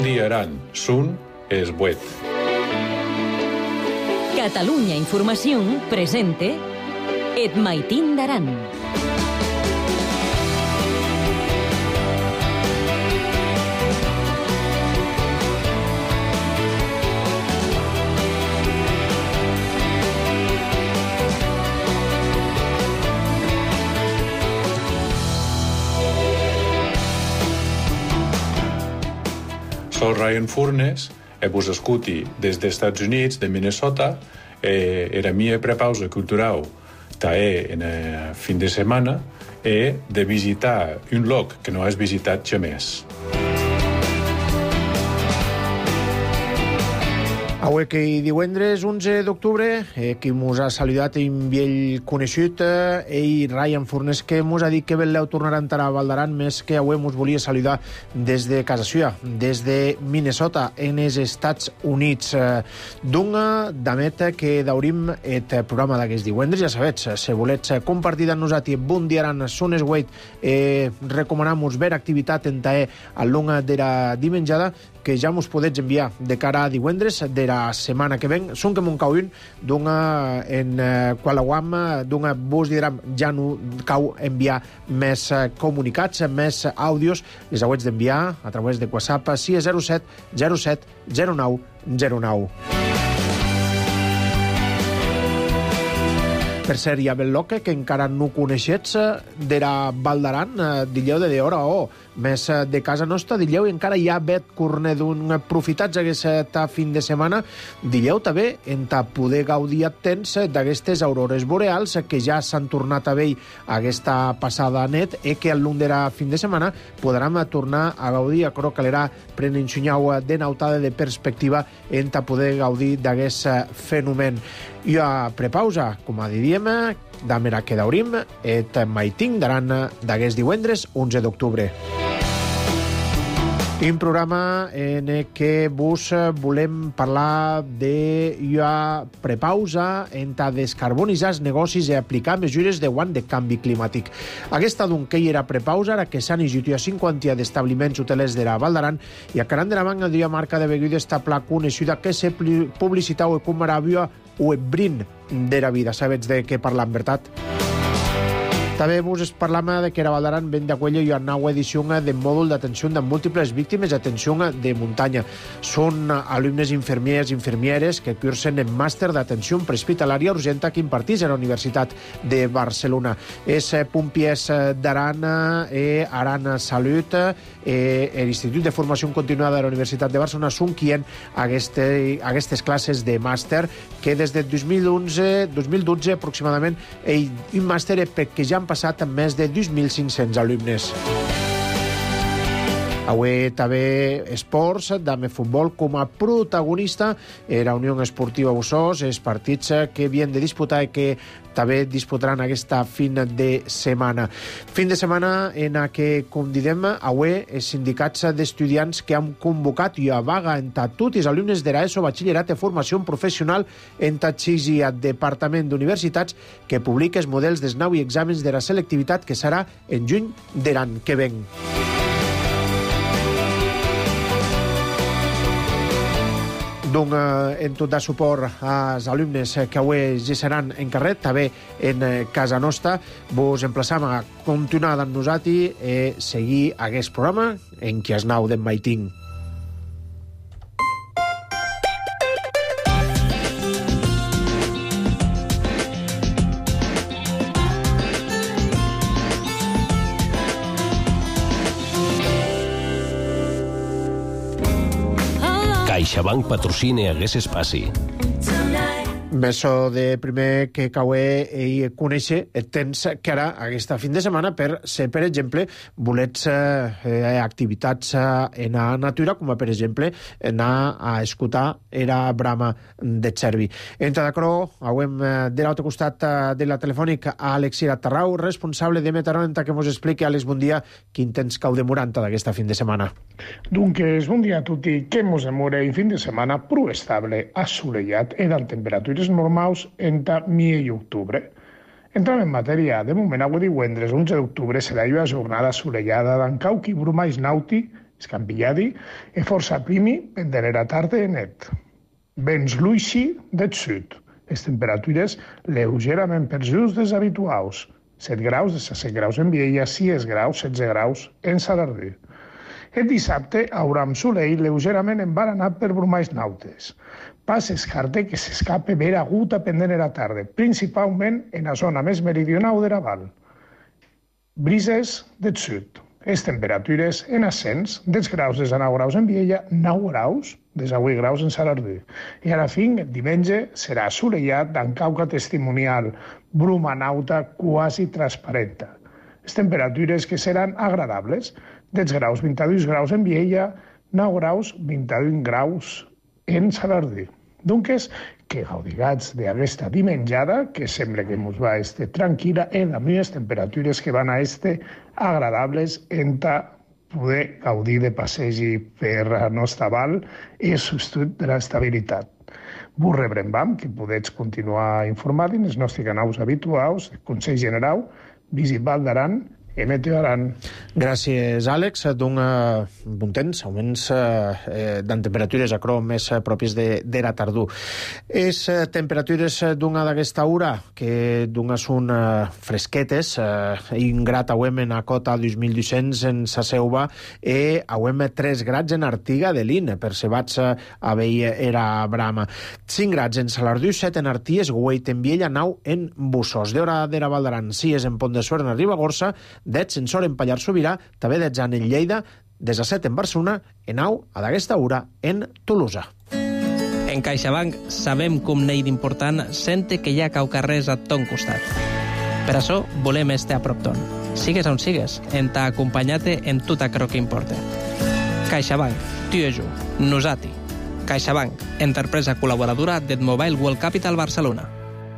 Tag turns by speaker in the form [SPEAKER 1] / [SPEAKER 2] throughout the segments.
[SPEAKER 1] Estudi Aran, Sun es buet.
[SPEAKER 2] Catalunya Información presente Et Maitín d'Aran.
[SPEAKER 1] Soc Ryan Furnes, vos escuti des dels Estats Units, de Minnesota, era mia prepausa cultural tae en fin de setmana de visitar un lloc que no has visitat jamais.
[SPEAKER 3] Avui que divendres 11 d'octubre, qui mos ha saludat un vell coneixut, Ryan Furnes, que mos ha dit que voleu tornar a entrar a Valdaran, més que avui mos volia saludar des de casa seva, des de Minnesota, en els Estats Units. D'una dameta que daurim el programa d'aquest divendres, ja sabets, si volets compartir amb nosaltres bon dia aran sones wait, recomanam-vos ver activitat en tae a longa de la dimenjada, que ja mos podets enviar de cara a divendres de la setmana que ven. Són que m'on cau un, d'una en Qualawam, d'una vos diram ja no cau enviar més comunicats, més àudios, les hauets d'enviar a través de WhatsApp 607 07 09 09. Per cert, hi ha Belloque, que encara no coneixets de la Valdaran, dilleu de d'hora més de casa nostra, dilleu, i encara hi ha Bet Corner d'un aprofitats aquesta fin de setmana, dilleu també en ta poder gaudir a temps d'aquestes aurores boreals que ja s'han tornat a veure aquesta passada net i que al llarg de la fin de setmana podrem tornar a gaudir, a crec que l'era prenent xunyau de nautada de perspectiva en ta poder gaudir d'aquest fenomen. I a prepausa, com a diríem, d'amera que daurim, et Maitín d'Aran d'aquest divendres 11 d'octubre. Un programa en què vos volem parlar de prepausa en ta descarbonitzar els negocis i aplicar mesures de guant de canvi climàtic. Aquesta d'un que hi era prepausa, ara que s'han ijut a 50 d'establiments hotelers de la Val d'Aran i a Caran de la Manga d'una marca de begudes esta pla coneixida que se publicitau com Aràbia o Brin de la vida. Sabets de què parlam, veritat? També vos parlam de que era Val d'Aran ben d'acuella i una nova edició de mòdul d'atenció de múltiples víctimes d'atenció de muntanya. Són alumnes infermiers i infermieres que cursen en màster d'atenció prehospitalària urgenta que impartís a la Universitat de Barcelona. És Pompiers d'Aran, Aran Salut, l'Institut de Formació Continuada de la Universitat de Barcelona són qui en aquestes classes de màster que des de 2012 aproximadament un màster que ja han passat amb més de 2.500 alumnes. Avui també esports, dame futbol com a protagonista la Unió Esportiva Bussos, els partits que havien de disputar i que també disputaran aquesta fin de setmana. Fin de setmana en què, com diem, avui els sindicats d'estudiants que han convocat i a vaga en tots els alumnes de l'ESO, batxillerat i formació professional en Tatxigi al Departament d'Universitats que publica els models dels nous exàmens de la selectivitat que serà en juny de l'any que ven. En tot de suport als alumnes que avui ja seran en carrer, també en casa nostra, vos emplaçam a continuar amb nosaltres i seguir aquest programa en qui es nau d'en Maitín.
[SPEAKER 4] CaixaBank patrocina aquest espai.
[SPEAKER 3] Meso de primer que caué i conèixer tens que ara aquesta fin de setmana per ser, per exemple, volets activitats en la natura, com per exemple anar a escoltar la brama de Cervi. Entre d'acro, hauem de l'altre costat de la telefònica a Alexira Tarrau, responsable de Meteorònica, que ens expliqui, Àlex, bon dia, quin temps cau demorant d'aquesta fin de setmana.
[SPEAKER 5] Dunque, bon dia a tutti, che mos demora in fin de setmana prou estable, assolellat e amb temperatures normals entre mi i octubre. Entrant en matèria, de moment avui divendres 11 d'octubre serà una jornada assolellada d'en cau qui brumais nauti Scampigliati e força primi pendere tarde e net. Vents luixi del sud. Les temperatures lleugerament per just des habituals. 7 graus, 17 graus en Viella, 6 graus, 16 graus en Salardí. El dissabte haurà un soleil lleugerament embaranat per brumalls nautes. Pas escarte que s'escape ver agut a pendent a tarda, principalment en la zona més meridional de Raval. Brises del sud. Les temperatures en ascens, 10 graus des de 9 graus en Viella, 9 graus des de 8 graus en Salardí. I a la fin, el diumenge serà assolellat amb cauca testimonial, bruma nauta quasi transparenta. Les temperatures que seran agradables, 10 graus, 22 graus en Viella, 9 graus, 21 graus en Salardí. Doncs que gaudigats d'aquesta dimenjada, que sembla que ens va estar tranquil·la, en les temperatures que van a estar agradables en poder gaudir de passegi per la nostra val i substitut de l'estabilitat. Vos rebrem que podeu continuar informant en els nostres canals habituals, el Consell General, Visit Val d'Aran i Meteo Aran.
[SPEAKER 3] Gràcies, Àlex. D'un temps, augments de temperatures a crom més pròpies de la tardor. Les temperatures d'una d'aquesta hora, que d'una són fresquetes, ingrat auem en a cota 2.200 en sa Seuva i auem 3 grads en Artiga de Lin, per sebats a veia era Brama. 5 grads en Salardú, 7 en Arties, Güeit en Viella, 9 en Bussos. D'hora de la Val d'Aran, 6 en Pont de Suert, en Ribagorça, 10 en Sor en Pallar Sobirà, també 10 en Lleida, 17 en Barcelona, en 9 a d'aquesta hora en Tolosa.
[SPEAKER 6] En CaixaBank sabem com n'hi d'important sente que hi ha caucarrers a ton costat. Per això volem estar a prop ton. Sigues on sigues, en t'ha acompanyat en tot aquello que importa. CaixaBank, tu i jo, nosati. CaixaBank, empresa col·laboradora del Mobile World Capital Barcelona.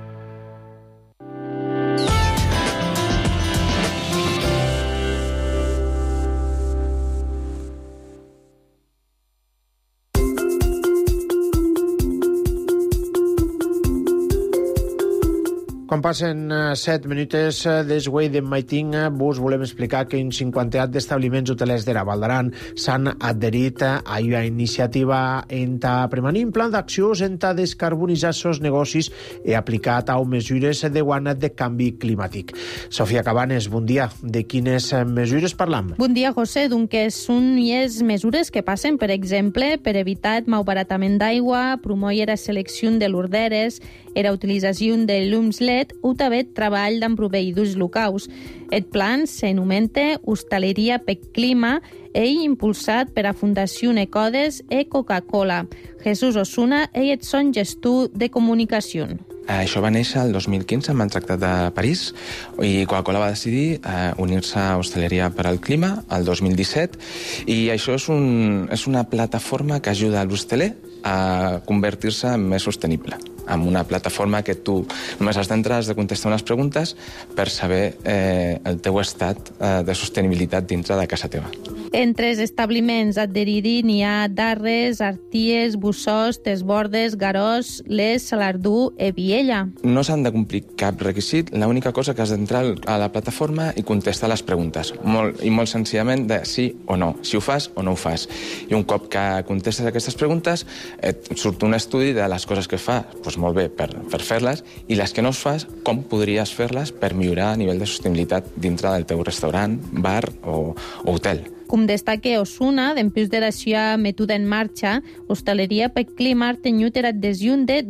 [SPEAKER 3] Quan passen 7 minutes des Güell de Maiting, vos volem explicar que un 50 d'establiments hotelers de la Val d'Aran s'han adherit a una iniciativa en ta premanir un plan d'accions en ta descarbonitzar els negocis i aplicar a mesures de guana de canvi climàtic. Sofia Cabanes, bon dia. De quines mesures parlam?
[SPEAKER 7] Bon dia, José. Doncs són les mesures que passen, per exemple, per evitar el malbaratament d'aigua, promoure la selecció de l'orderes, la utilització de llums LED o també treball amb proveïdors locals. El plan s'anomena Hostaleria per Clima i impulsat per la Fundació Ecodes i Coca-Cola. Jesús Osuna és son gestor de comunicació.
[SPEAKER 8] Això va néixer el 2015 amb el Tractat de París i Coca-Cola va decidir unir-se a Hostaleria per al Clima el 2017 i això és una plataforma que ajuda a l'hosteler a convertir-se en més sostenible, amb una plataforma que tu només has d'entrar, has de contestar unes preguntes per saber el teu estat de sostenibilitat dintre de casa teva.
[SPEAKER 7] Entre els establiments adherits n'hi ha Darres, Arties, Bussos, Tesbordes, Garòs, Les, Salardú i Viella.
[SPEAKER 8] No s'han de complir cap requisit, l'única cosa que has d'entrar a la plataforma i contestar les preguntes, molt senzillament de sí o no, si ho fas o no ho fas. I un cop que contestes aquestes preguntes, et surt un estudi de les coses que fa, doncs molt bé, per fer-les, i les que no fas, com podries fer-les per millorar a nivell de sostenibilitat dintre del teu restaurant, bar o hotel.
[SPEAKER 7] Com destaca Osuna, dempués de la seva mètode en marxa, Hostaleria per Clima ha tingut l'adhesió de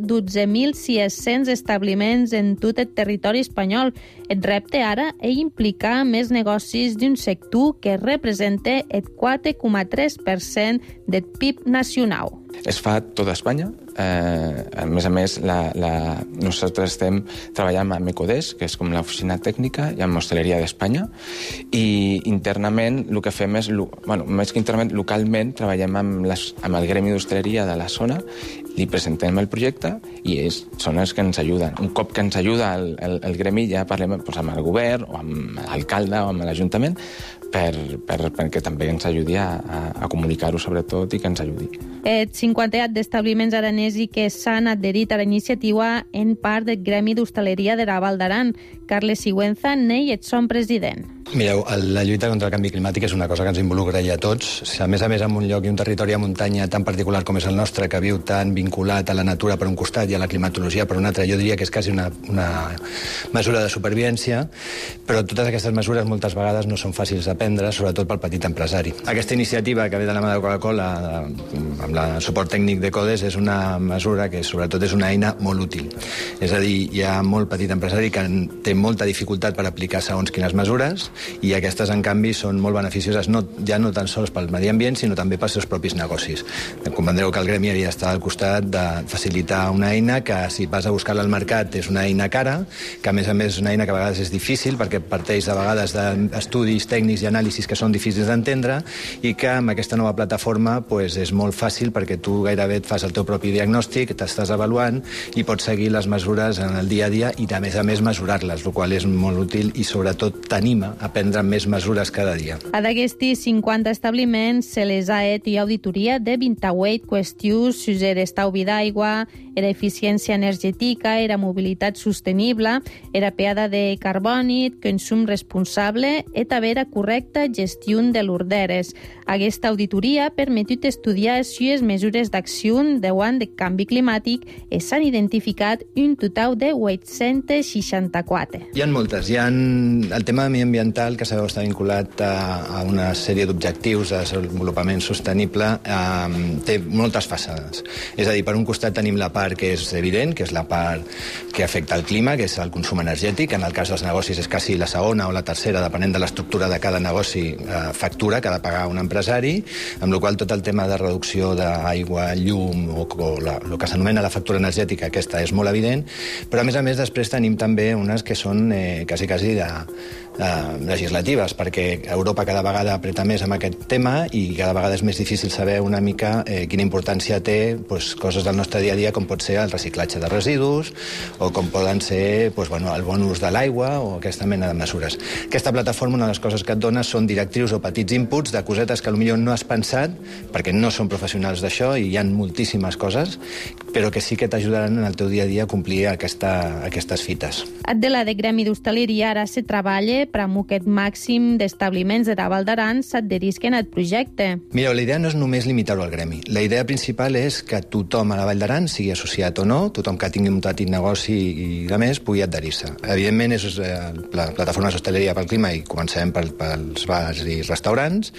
[SPEAKER 7] 12.600 establiments en tot el territori espanyol. El repte ara és implicar més negocis d'un sector que representa el 4,3% del PIB nacional.
[SPEAKER 8] Es fa a tota Espanya. A més, nosaltres estem treballant amb Ecodes, que és com l'oficina tècnica, i amb Hostaleria d'Espanya, i internament el que fem és, més que internament, localment treballem amb el gremi d'hostaleria de la zona, li presentem el projecte i ells són els que ens ajuden. Un cop que ens ajuda el gremi ja parlem amb el govern o amb l'alcalde o amb l'Ajuntament perquè també ens ajudi a comunicar-ho sobretot i que ens ajudi.
[SPEAKER 7] El 50 d'establiments aranesi que s'han adherit a la iniciativa en part del gremi d'hostaleria de la Val d'Aran. Carles Sigüenza n'ell és son president.
[SPEAKER 9] Mireu, la lluita contra el canvi climàtic és una cosa que ens involucra ja a tots. A més, en un lloc i un territori a muntanya tan particular com és el nostre, que viu tan vinculat a la natura per un costat i a la climatologia per un altre, jo diria que és quasi una mesura de supervivència, però totes aquestes mesures moltes vegades no són fàcils de prendre, sobretot pel petit empresari. Aquesta iniciativa que ve de la mà de Coca-Cola, amb el suport tècnic de CODES, és una mesura que sobretot és una eina molt útil. És a dir, hi ha molt petit empresari que té molta dificultat per aplicar segons quines mesures, i aquestes, en canvi, són molt beneficioses ja no tan sols pel medi ambient, sinó també pels seus propis negocis. Comprendreu que el gremi havia d'estar al costat de facilitar una eina que, si vas a buscar-la al mercat, és una eina cara, que a més és una eina que a vegades és difícil, perquè parteix de vegades d'estudis tècnics i anàlisis que són difícils d'entendre, i que amb aquesta nova plataforma és molt fàcil, perquè tu gairebé et fas el teu propi diagnòstic, t'estàs avaluant i pots seguir les mesures en el dia a dia i, a més mesurar-les, el qual és molt útil i, sobretot, t'anima a prendre més mesures cada dia.
[SPEAKER 7] A d'aquestes 50 establiments se les ha fet auditoria de 28 qüestions sobre l'estalvi d'aigua, era eficiència energètica, era mobilitat sostenible, era peada de carboni, consum responsable i també era correcta gestió de l'orderes. Aquesta auditoria ha permetit estudiar si les mesures d'acció davant del canvi climàtic i s'han identificat un total de 864.
[SPEAKER 9] Hi ha moltes. Hi ha el tema mediambiental, que sabeu està vinculat a una sèrie d'objectius de desenvolupament sostenible, té moltes façades. És a dir, per un costat tenim la part que és evident, que és la part que afecta el clima, que és el consum energètic. En el cas dels negocis és quasi la segona o la tercera, depenent de l'estructura de cada negoci, factura que ha de pagar un empresari, amb la qual tot el tema de reducció d'aigua, llum o el que s'anomena la factura energètica, aquesta és molt evident, però a més després tenim també unes que són quasi legislatives, perquè Europa cada vegada apreta més amb aquest tema i cada vegada és més difícil saber una mica quina importància té coses del nostre dia a dia, com pot ser el reciclatge de residus o com poden ser el bon ús de l'aigua o aquesta mena de mesures. Aquesta plataforma, una de les coses que et dona són directrius o petits inputs de cosetes que potser no has pensat, perquè no són professionals d'això i hi ha moltíssimes coses, però que sí que t'ajudaran en el teu dia a dia a complir aquestes fites.
[SPEAKER 7] De la de Gremi d'Hostaleria ara se treballa per amb aquest màxim d'establiments de la Val d'Aran s'adherisquen al projecte.
[SPEAKER 9] Mireu, la idea no és només limitar-ho al gremi. La idea principal és que tothom a la Vall d'Aran, sigui associat o no, tothom que tingui muntat un negoci i de més, pugui adherir-se. Evidentment, és la plataforma d'hostaleria pel clima i comencem pels bars i restaurants,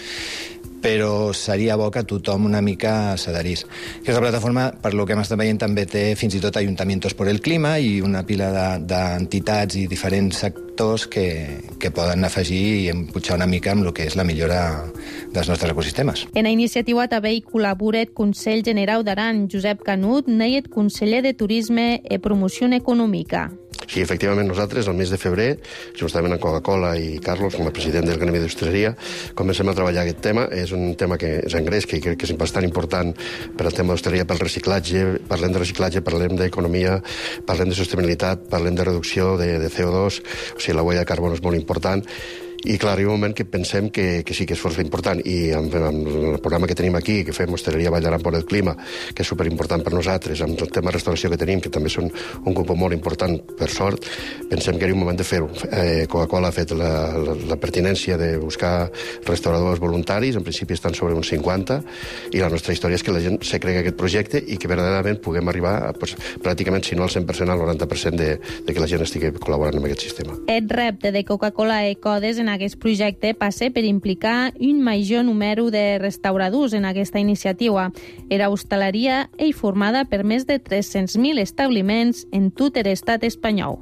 [SPEAKER 9] però seria bo que tothom una mica s'adherís. Aquesta plataforma, per lo que hem estat veient, també té fins i tot Ayuntamientos por el Clima i una pila d'entitats i diferents sectors que poden afegir i empujar una mica amb el que és la millora dels nostres ecosistemes.
[SPEAKER 7] En la iniciativa també hi col·labora el Consell General d'Aran, Josep Canut, el conseller de Turisme i Promoció Econòmica.
[SPEAKER 10] Sí, efectivament, nosaltres, el mes de febrer, justament amb Coca-Cola i Carlos, com a president del Gremi d'Hostaleria, comencem a treballar aquest tema. És un tema que és anglès, que crec que és bastant important per al tema d'hostaleria, pel reciclatge. Parlem de reciclatge, parlem d'economia, parlem de sostenibilitat, parlem de reducció de CO2, o sigui, la huella de carboni és molt important. I, clar, arriba un moment que pensem que sí que és força important, i amb el programa que tenim aquí, que fem Hostaleria Vall d'Aran per el Clima, que és superimportant per nosaltres, amb el tema de restauració que tenim, que també són un grup molt important, per sort, pensem que era un moment de fer-ho. Coca-Cola ha fet la pertinència de buscar restauradors voluntaris, en principi estan sobre uns 50, i la nostra història és que la gent se cregui aquest projecte i que verdaderament puguem arribar a, pràcticament, si no al 100%, al 90% de que la gent estigui col·laborant amb aquest sistema.
[SPEAKER 7] El repte de Coca-Cola i CODES en aquest projecte passa per implicar un major número de restauradors en aquesta iniciativa. La hostaleria és formada per més de 300.000 establiments en tot l'estat espanyol.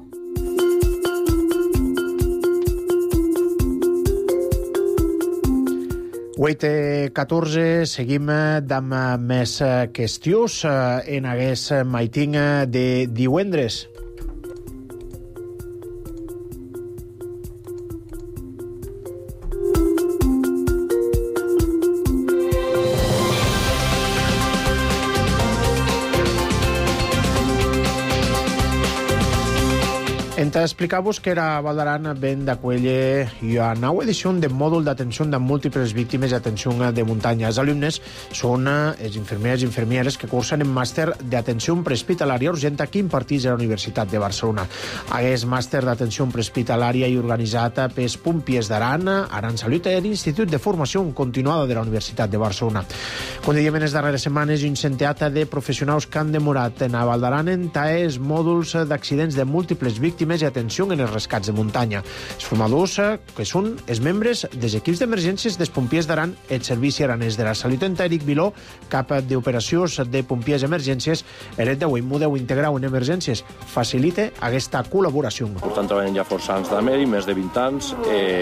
[SPEAKER 3] Wait 14, seguim amb més qüestions en aquest meeting de divendres. Entra explicar-vos que era a Val d'Aran ben d'acuelle la nova edició de mòdul d'atenció de múltiples víctimes d'atenció de muntanya. Els alumnes són els infermers i infermieres que cursen en màster d'atenció prehospitalària urgent que impartís a la Universitat de Barcelona. Aquest màster d'atenció prehospitalària i organitzat pels Pompiers d'Aran, Aran Salut, l'Institut de Formació Continuada de la Universitat de Barcelona. Com dèiem en les darreres setmanes, un centenar de professionals que han demorat en a Val d'Aran en els mòduls d'accidents de múltiples víctimes i atenció en els rescats de muntanya. Els formadors, que són els membres dels equips d'emergències dels Pompiers d'Aran, el Servici Aranès de la Salut en Eric Viló, cap d'operacions de Pompiers Emergències, eret d'avui model integral en emergències, facilita aquesta col·laboració.
[SPEAKER 11] Portant treballant ja força anys de medi, més de 20 anys,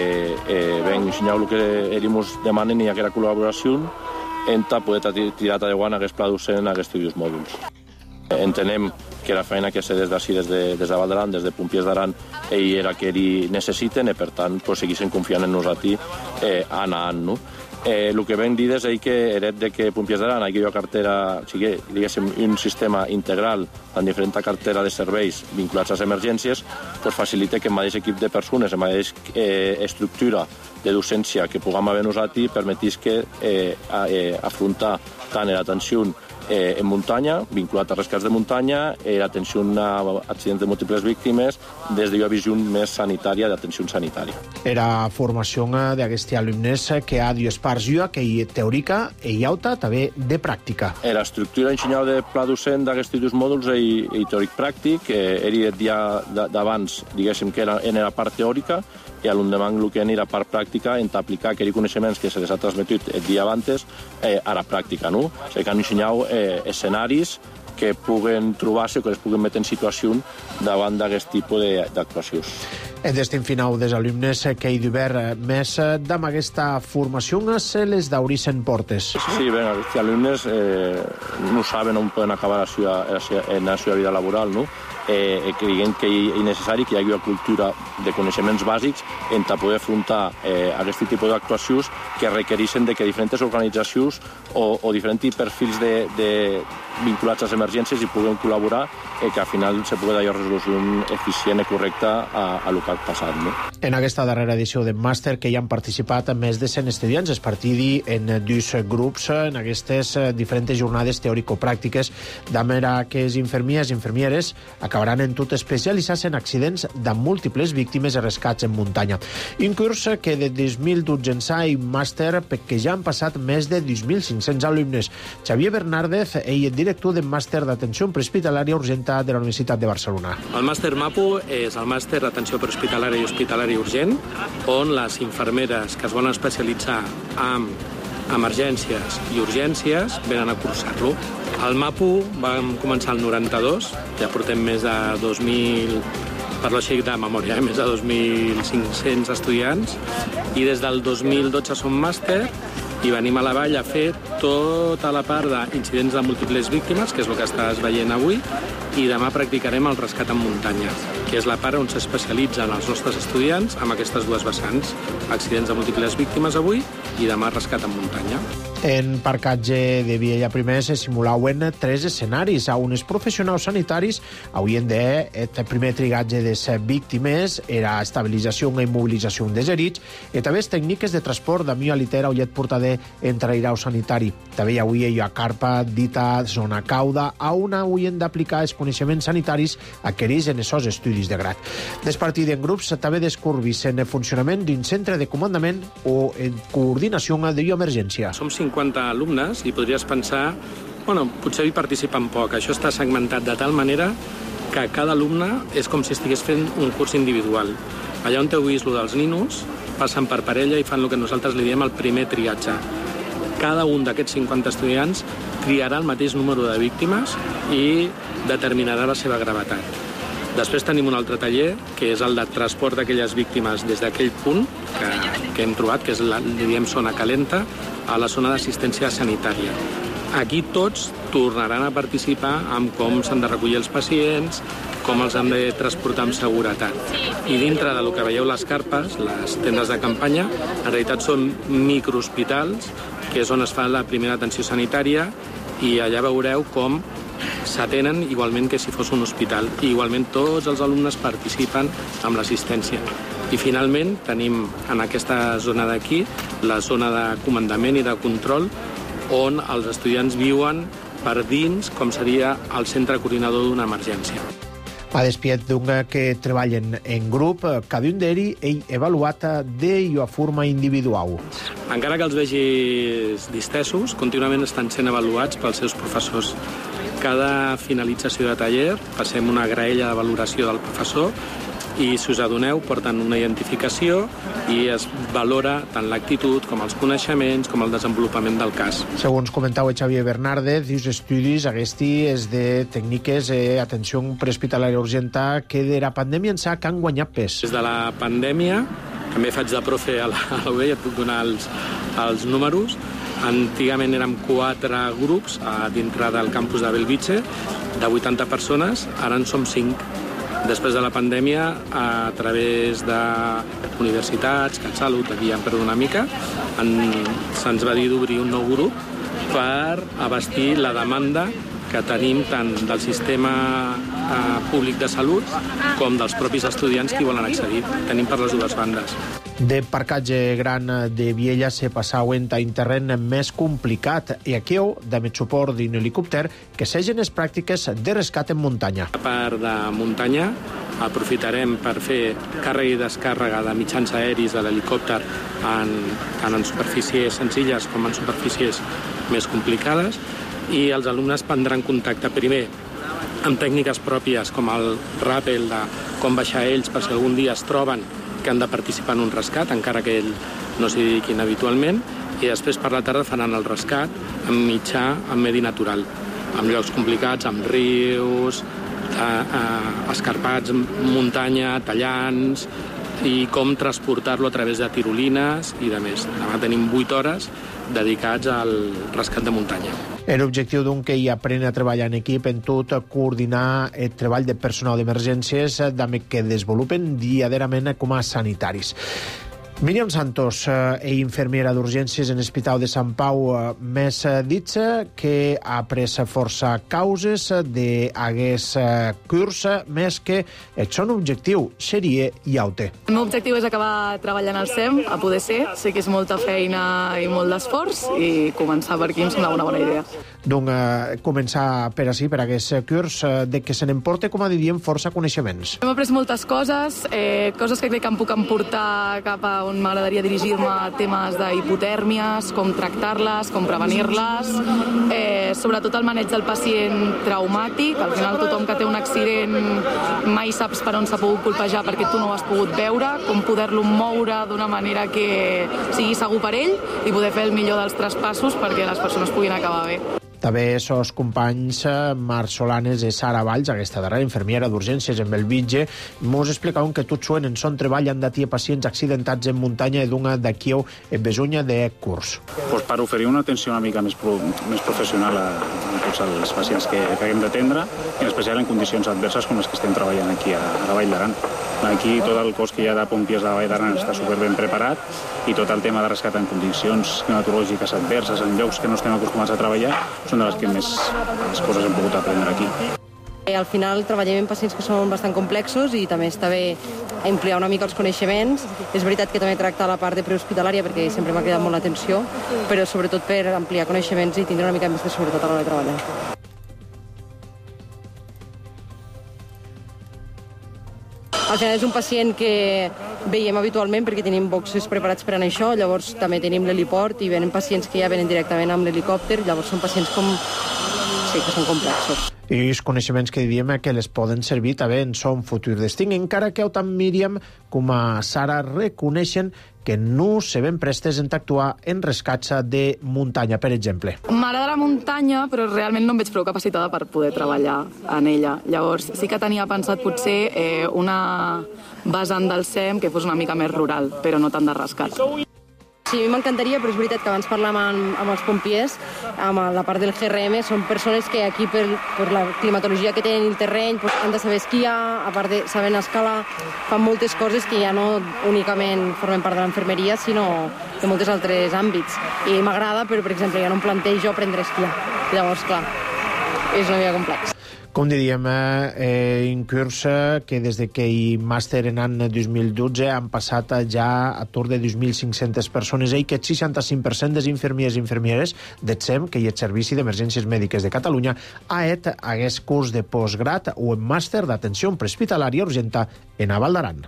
[SPEAKER 11] ben ensenyau el que erimos demanen i aquesta col·laboració enta poder tirar endavant aquest pla docent en aquests dos mòduls. Entenem que la feina que se des d'ací, des de Val d'Aran, des de Pompiers d'Aran, era que necessiten i, per tant, segueixen confiant en nosaltres anant. El que vam dir és que eret de que Pompiers d'Aran hi ha cartera, sigui, diguéssim, un sistema integral amb diferent cartera de serveis vinculats a les emergències, facilita que el mateix equip de persones, la mateixa estructura de docència que puguem haver nosaltres, permetís que afrontar tant l'atenció en muntanya, vinculat a rescats de muntanya, l'atenció a accidents de múltiples víctimes, des de la visió més sanitària, d'atenció sanitària.
[SPEAKER 3] Era formació d'aquests alumnes que ha dues parts, que hi ha teòrica i alta, també de pràctica.
[SPEAKER 11] L'estructura ensenyada de pla docent d'aquests dos mòduls i teòric-pràctic, era el dia d'abans, diguéssim, que era en la part teòrica, i a l'endemà el que era la part pràctica en aplicar aquells coneixements que se les ha transmetit el dia abans a la pràctica, no? O sigui que han ensenyat escenaris que puguen trobar-se o que es puguen metre en situació davant d'aquest tipus d'actuacions.
[SPEAKER 3] El destí final dels alumnes que hi d'hivern més d'amb aquesta formació se les daurisen portes.
[SPEAKER 11] Sí, bé, els alumnes no saben on poden acabar en la seva vida laboral, no? Creiem que és necessari que hi hagi una cultura de coneixements bàsics en poder afrontar aquest tipus d'actuacions que requereixen que diferents organitzacions o diferents perfils vinculats a les emergències hi puguen col·laborar i que al final se pugui dar resolució eficient i correcta a lo que ha passat. No?
[SPEAKER 3] En aquesta darrera edició del màster que hi han participat més de 100 estudiants, es partidi en dos grups en aquestes diferents jornades teòrico-pràctiques de manera que els infermiers i infermieres acabaran en tot especialitzats en accidents de múltiples víctimes i rescats en muntanya. Un curs que de 2012 ençà i màster perquè ja han passat més de 2.500 alumnes. Xavier Bernàrdez, ell és director del màster d'atenció prehospitalària urgent de la Universitat de Barcelona.
[SPEAKER 12] El màster MAPU és el màster d'atenció prehospitalària i hospitalària urgent, on les infermeres que es volen especialitzar en emergències i urgències venen a cursar-lo. El MAPU vam començar el 92, ja portem més de 2.000, parlo així de memòria, més de 2.500 estudiants, i des del 2012 som màster i venim a la vall a fer tota la part d'incidents de múltiples víctimes, que és el que estàs veient avui, i demà practicarem el rescat en muntanya, que és la part on s'especialitzen els nostres estudiants amb aquestes dues vessants, accidents de múltiples víctimes avui i demà rescat en muntanya.
[SPEAKER 3] En parcatge de Viella primer se simulaven 3 escenaris on els professionals sanitaris haurien el primer trigatge de les víctimes, era estabilització i immobilització dels herits, i també les tècniques de transport de mio a litera o llet portader entre airau sanitari. També hi hauria carpa, dita, zona cauda, on haurien d'aplicar els coneixements sanitaris adquirits en aquests estudis de grad. Despartit en grups també descobrís en el funcionament d'un centre de comandament o en coordinació de emergència.
[SPEAKER 12] Som 50 alumnes i podries pensar, potser hi participen poc. Això està segmentat de tal manera que cada alumne és com si estigués fent un curs individual. Allà on heu vist lo dels ninos, passen per parella i fan el que nosaltres li diem el primer triatge. Cada un d'aquests 50 estudiants triarà el mateix número de víctimes i determinarà la seva gravetat. Després tenim un altre taller, que és el de transport d'aquelles víctimes des d'aquell punt que hem trobat, que és la diem zona calenta, a la zona d'assistència sanitària. Aquí tots tornaran a participar amb com s'han de recollir els pacients, com els han de transportar amb seguretat. I dintre del que veieu les carpes, les tendes de campanya, en realitat són microhospitals, que és on es fa la primera atenció sanitària, i allà veureu com s'atenen igualment que si fos un hospital. I igualment tots els alumnes participen amb l'assistència. I finalment tenim en aquesta zona d'aquí la zona de comandament i de control on els estudiants viuen per dins com seria el centre coordinador d'una emergència.
[SPEAKER 3] A despiet d'un que treballen en grup, cada un d'ells ell avaluat de llur forma individual.
[SPEAKER 12] Encara que els vegis distesos, contínuament estan sent avaluats pels seus professors. Cada finalització de taller passem una graella de valoració del professor i, si us adoneu, porten una identificació i es valora tant l'actitud com els coneixements com el desenvolupament del cas.
[SPEAKER 3] Segons comentava Xavier Bernàrdez, els estudis aquesti és de tècniques atenció prehospitalària urgenta que de la pandèmia ençà que han guanyat pes.
[SPEAKER 12] Des de la pandèmia, també faig de profe a la UB i et puc donar els números. Antigament érem 4 grups dintre del campus de Bellvitge, de 80 persones, ara en som 5. Després de la pandèmia, a través d'universitats, CatSalut, aquí hem perdut una mica, se'ns va dir d'obrir un nou grup per abastir la demanda que tenim tant del sistema públic de salut com dels propis estudiants que hi volen accedir. Tenim per les dues bandes.
[SPEAKER 3] De parcatge gran de Viella se passauen a un terreny més complicat i aquí de més suport d'un helicòpter que segen les pràctiques de rescat en muntanya.
[SPEAKER 12] A part de muntanya, aprofitarem per fer càrrega i descàrrega de mitjans aeris de l'helicòpter tant en superfícies senzilles com en superfícies més complicades, i els alumnes prendran contacte primer amb tècniques pròpies com el ràpel de com baixar ells per si algun dia es troben que han de participar en un rescat, encara que ell no s'hi dediquin habitualment, i després per la tarda faran el rescat en mitjà, en medi natural, en llocs complicats, amb rius, escarpats, muntanya, tallants, i com transportar-lo a través de tirolines i de més. Demà tenim 8 hores dedicats al rescat de muntanya.
[SPEAKER 3] L'objectiu d'un que hi aprèn a treballar en equip en tot coordinar el treball de personal d'emergències també que desenvolupen diàriament com a sanitaris. Míriam Santos, infermiera d'urgències en l'Hospital de Sant Pau, més dit que ha pres força causes d'aguest curs, més que el seu objectiu seria iaute.
[SPEAKER 13] El meu objectiu és acabar treballant al SEM, a poder ser. Sé que és molta feina i molt d'esforç i començar per aquí em sembla una bona idea.
[SPEAKER 3] Doncs començar per ací, per aquest curs, de que se n'emporta, com a diríem, força coneixements.
[SPEAKER 13] Hem après moltes coses, coses que crec que em puc emportar cap a on m'agradaria dirigir-me a temes d'hipotèrmies, com tractar-les, com prevenir-les, sobretot el maneig del pacient traumàtic. Al final tothom que té un accident mai saps per on s'ha pogut colpejar perquè tu no ho has pogut veure, com poder-lo moure d'una manera que sigui segur per ell i poder fer el millor dels traspassos perquè les persones puguin acabar bé.
[SPEAKER 3] També sos companys Marc Solanes i Sara Valls, aquesta darrera infermiera d'urgències en Bellvitge, mos explicaven que tot suen en son treball han d'atir pacients accidentats en muntanya i d'una d'aquí en besunya de curs.
[SPEAKER 14] Pues per oferir una atenció una mica més professional a tots els pacients que haguem d'atendre, i en especial en condicions adverses com les que estem treballant aquí a la Vall d'Aran. Aquí tot el cos que hi ha de pompiers de la Vall d'Aran està superben preparat i tot el tema de rescat en condicions climatològiques adverses, en llocs que no estem acostumats a treballar, són de les que més coses hem pogut aprendre aquí.
[SPEAKER 15] Al final treballem amb pacients que són bastant complexos i també està bé ampliar una mica els coneixements. És veritat que també tracta la part de prehospitalària perquè sempre m'ha cridat molt l'atenció, però sobretot per ampliar coneixements i tindre una mica més de seguretat a l'hora de treballar. Al final és un pacient que veiem habitualment perquè tenim boxes preparats per a això, llavors també tenim l'heliport i venen pacients que ja venen directament amb l'helicòpter, llavors són pacients que són complexos.
[SPEAKER 3] I els coneixements que diríem que les poden servir també en son futur destí, encara que tant Míriam com a Sara reconeixen que no se ven prestes en actuar en rescats de muntanya, per exemple.
[SPEAKER 13] M'agrada la muntanya, però realment no em veig prou capacitada per poder treballar en ella. Llavors, sí que tenia pensat potser una vessant del SEM que fos una mica més rural, però no tant de rescat.
[SPEAKER 15] Sí, a mi m'encantaria, però és veritat que abans parlàvem amb els pompiers, amb la part del GRM, són persones que aquí, per la climatologia que tenen el terreny, han de saber esquiar, a part de saber escalar, fan moltes coses que ja no únicament formen part de l'enfermeria, sinó de molts altres àmbits. I m'agrada, però, per exemple, ja no em plantejo aprendre a esquiar. Llavors, clar, és una mica complex.
[SPEAKER 3] Com diríem, un curs que des que hi màster en any 2012 han passat ja a tour de 2.500 persones i que el 65% dels infermiers i infermieres del SEM, que hi ha el Servici d'Emergències Mèdiques de Catalunya, ha fet aquest curs de postgrat o en màster d'atenció prehospitalària urgenta en Val d'Aran.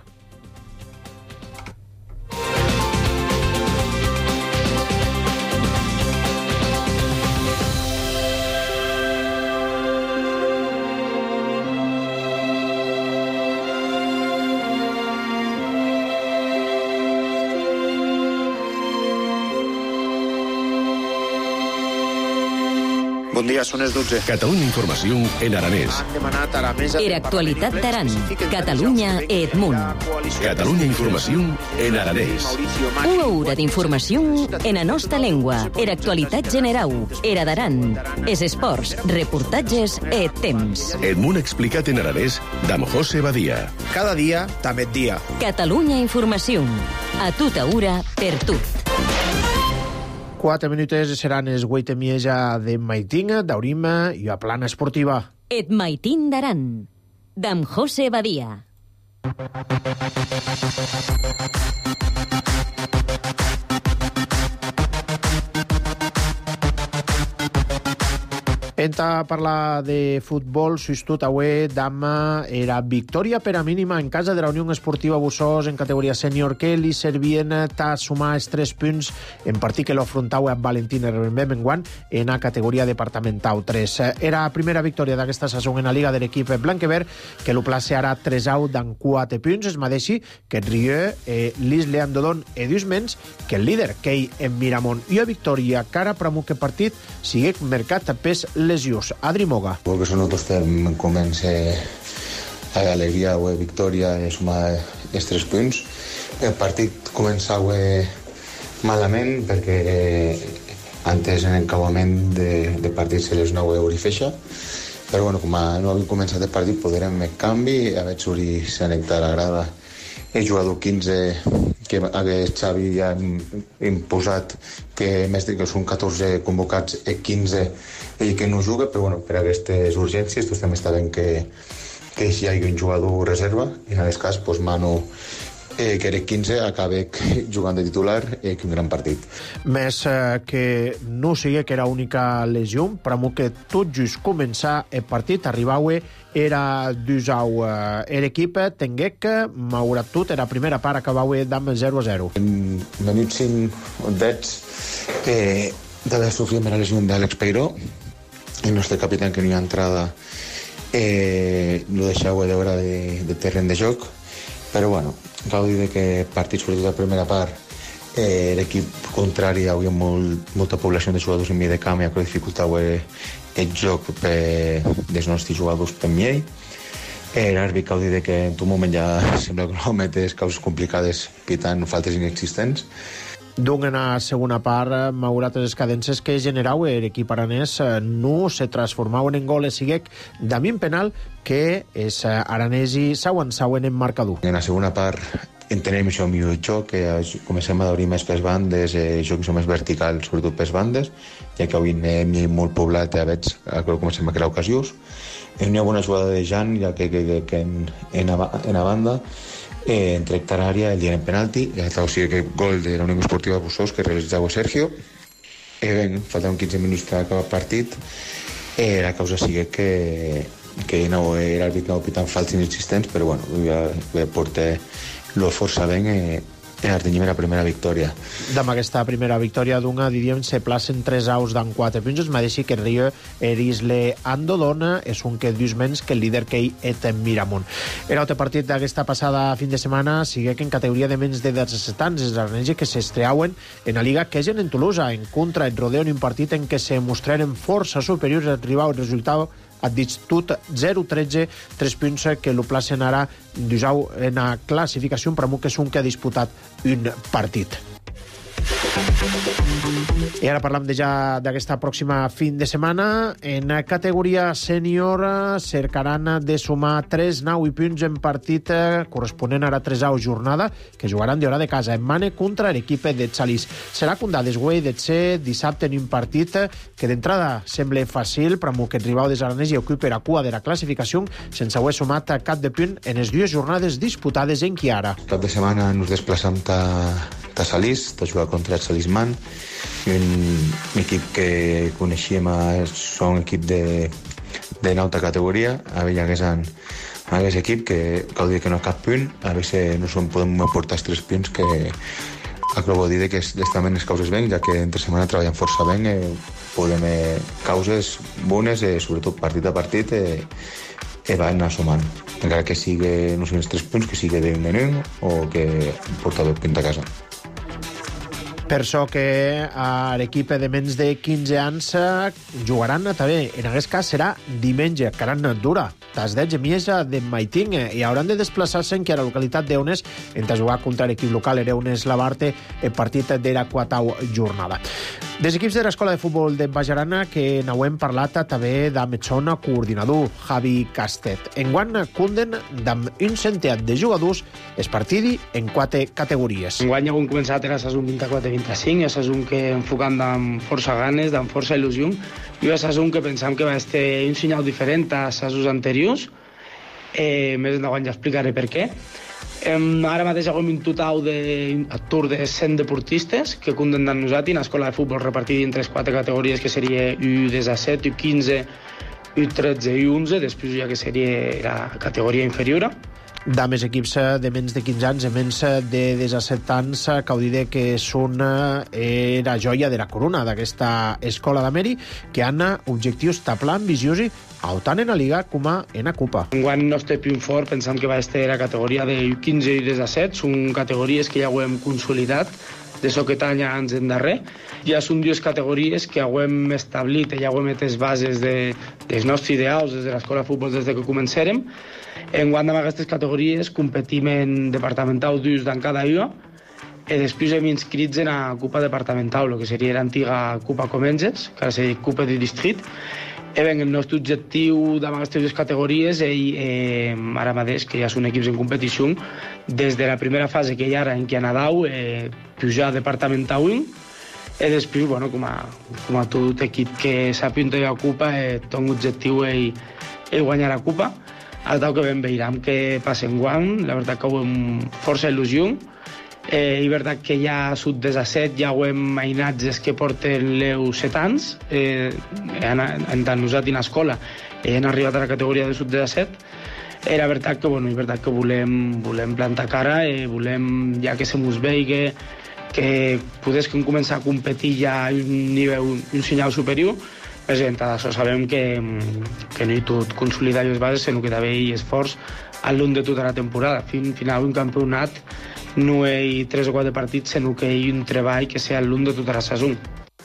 [SPEAKER 16] Bon dia, són les 12.
[SPEAKER 4] Catalunya Informació en aranès.
[SPEAKER 2] Era actualitat d'Aran. Catalunya et Munt.
[SPEAKER 4] Catalunya Informació en aranès.
[SPEAKER 2] Una hora d'informació en la nostra llengua. Era actualitat general. Era d'Aran. Es esports, reportatges et temps.
[SPEAKER 4] Et Munt explicat en aranès d'Am José Badia.
[SPEAKER 16] Cada dia, també dia.
[SPEAKER 2] Catalunya Informació. A tota hora, per tot.
[SPEAKER 3] 4 minuts seran els 8:30 ja de Maitín, d'Aurim i a plana esportiva.
[SPEAKER 2] Et Maitín d'Aran, d'Am José Badia.
[SPEAKER 3] Entra a parlar de futbol, s'estut avui dama era victòria per a mínima en casa de la Unió Esportiva Bussós en categoria sènior que li servien a sumar els 3 punts en partit que l'afrontau amb Valentín Herbem enguant en la categoria departamental 3. Era la primera victòria d'aquesta saison en la Liga de l'equip blanquever que lo place ara 3-out d'en 4 punts, es mateixi que el Rieu l'Isle Andodon edus menys que el líder Kei en Miramont. I a victòria cara per a que partit sigue mercat pes lesions. Adri Moga.
[SPEAKER 17] Porque nosotros comença alegria o victòria i sumar els 3 punts. El partit començava malament perquè antes en encabament de partit se lesionava Eurifeixa, però bueno, com no havia començat el partit podrem més canvi, a veure si s'anecta a la grada el jugador 15 que Xavi ja ha imposat que més de que són 14 convocats 15 i que no juga, però bueno, per aquestes urgències doncs també està ben que hi hagi un jugador reserva i en aquest cas doncs Manu que era 15 acaba jugant de titular que un gran partit.
[SPEAKER 3] Més que no sigui que era única lesió, però que tot just començar el partit arribava era d'usau l'equip tenguec malgrat tot era primera part acabava amb 0-0.
[SPEAKER 17] En minuts 5 o 10 d'haver sofrit la lesió d'Àlex Peiró, el nostre capità que no hi ha entrada no deixava de veure de terreny de joc, però bueno, cal dir que partits sobretot la primera part l'equip contrari hi havia molta població de jugadors en mig de camp i això dificultava el joc dels nostres jugadors per mi. L'àrbit cal dir que en tot moment ja sembla que no metes causes complicades pitant faltes inexistents.
[SPEAKER 3] Donc en la segona part, malgrat les cadences que generava l'equip aranès, no se transformaven en goles siguec damunt penal que els aranesi s'avançaven en marcador.
[SPEAKER 17] En la segona part entenem això millor el joc, que comencem a obrir més per bandes, jocs més verticals, sobretot per bandes, ja que avui hem molt poblat a veig que comencem a crear ocasions. Hi ha bona jugada de Jan, ja que en la banda entre l'àrea el dia en penalti, i o sigui que gol de la Unió Esportiva Bussós que realitzava Sergio. Faltaven 15 minuts per acabar el partit. La causa sigui que no era el no pitant falts inexistents, però bueno, ja porta lo força ben artenyem la primera victòria.
[SPEAKER 3] Amb aquesta primera victòria d'una, diríem, se placen 3 aus d'en 4 punts, es mateixi que el Rio Erisle Andodona és un que dius menys que el líder que hi et en Miramont. El altre partit d'aquesta passada fin de setmana sigue que en categoria de menys de 17 anys els aranesi que s'estreauen en la Liga Quegen en Tolosa, en contra el Rodeo, un partit en què se mostraren força superiors al rival. El resultat ha dit tot 0-13, 3 punts que lo placen ara en la classificació, però que és un que ha disputat un partit. I ara parlam ja d'aquesta pròxima fin de setmana. En categoria sènior cercaran de sumar 3 9 punts en partit corresponent a la 3a jornada, que jugaran d'hora de casa en Mane contra l'equip de Xalís. Serà Condades Güell de ser dissabte en un partit que d'entrada sembla fàcil, però amb aquest rival des Aranès i ocupa la cua de la classificació sense haver sumat cap de punt en les 2 jornades disputades en Chiara.
[SPEAKER 17] Cap de setmana ens desplaçam a Salís, a jugar contra el Salisman, un equip que coneixíem, són equip de nauta categoria, a veure aquest equip que cal dir que no ha cap punt, a veure si no podem aportar els 3 punts que acabo de dir que estem les causes ben, ja que entre setmana treballem força ben, podem causes bones, sobretot partit a partit, van anar sumant, encara que sigui no siguin els 3 punts, que sigui d'un en un o que porta 2 punts a casa.
[SPEAKER 3] Per això que l'equip de menys de 15 anys jugaran també. En aquest cas serà diumenge, caran dura. Tas de Gemiesa de Maiting i hauran de desplaçar-se en la localitat d'Eunes en jugar contra l'equip local Eunes Labarte el partit de la 4a jornada. Dels equips de l'escola de futbol de Bajarana que n'hem parlat també d'amb son coordinador, Javi Castet. Enguany cunden d'amb un centenar de jugadors es partidi en 4 categories.
[SPEAKER 18] Enguany hem començat a la saison 24-25, és un que enfocant amb força ganes, amb força il·lusió, i és un que pensam que va ser un senyal diferent a sasos anteriors. Més endavant ja explicaré per què. Ara mateix hem un total d'atur de 100 deportistes que cunden amb nosaltres en l'escola de futbol repartida en 3-4 categories, que seria U17, U15, U13 i U11, després ja que seria la categoria inferior.
[SPEAKER 3] Dames equips de menys de 15 anys i menys de 17 anys, cal dir que són la joia de la corona d'aquesta escola d'Ameri, que han objectius tablar ambiciosos tant en la Liga com en la Copa.
[SPEAKER 18] Enguany el nostre punt fort pensam que va ser la categoria de U15 i U17, són categories que ja ho hem consolidat de aquest any anys endarrer. Ja són 2 categories que ho hem establit, ja ho hem met les bases dels nostres ideals des de l'escola de futbol des que començarem. Enguany amb aquestes categories competim en departamental d'ús d'en cada UA i després hem inscrits en la Copa departamental, el que seria l'antiga Copa Comenges, que ara seria Copa de Distrit. El nostre objectiu amb aquestes 2 categories ara mateix, que ja són equips en competició, des de la primera fase que hi ha ara en què anadau, pujar a departamental 1, i després, com a tot equip que s'apunta a la Copa, té un objectiu és guanyar la Copa. Al que vam veurem què passa enguany, la veritat que ho hem força il·lusió, i veritat que ja sub-17 ja ho hem mainats que porten els 7 anys, tant nosaltres en l'escola hem arribat a la categoria de sub-17, i la veritat que volem plantar cara, volem ja que se mos vegi que podem començar a competir ja a un senyal superior. Això sabem que no hi tot consolidar les bases, sinó que també hi ha esforç al llarg de tota la temporada. Final un campionat no hi ha 3 o 4 partits, sinó que hi ha un treball que sigui al llarg de tota la saison.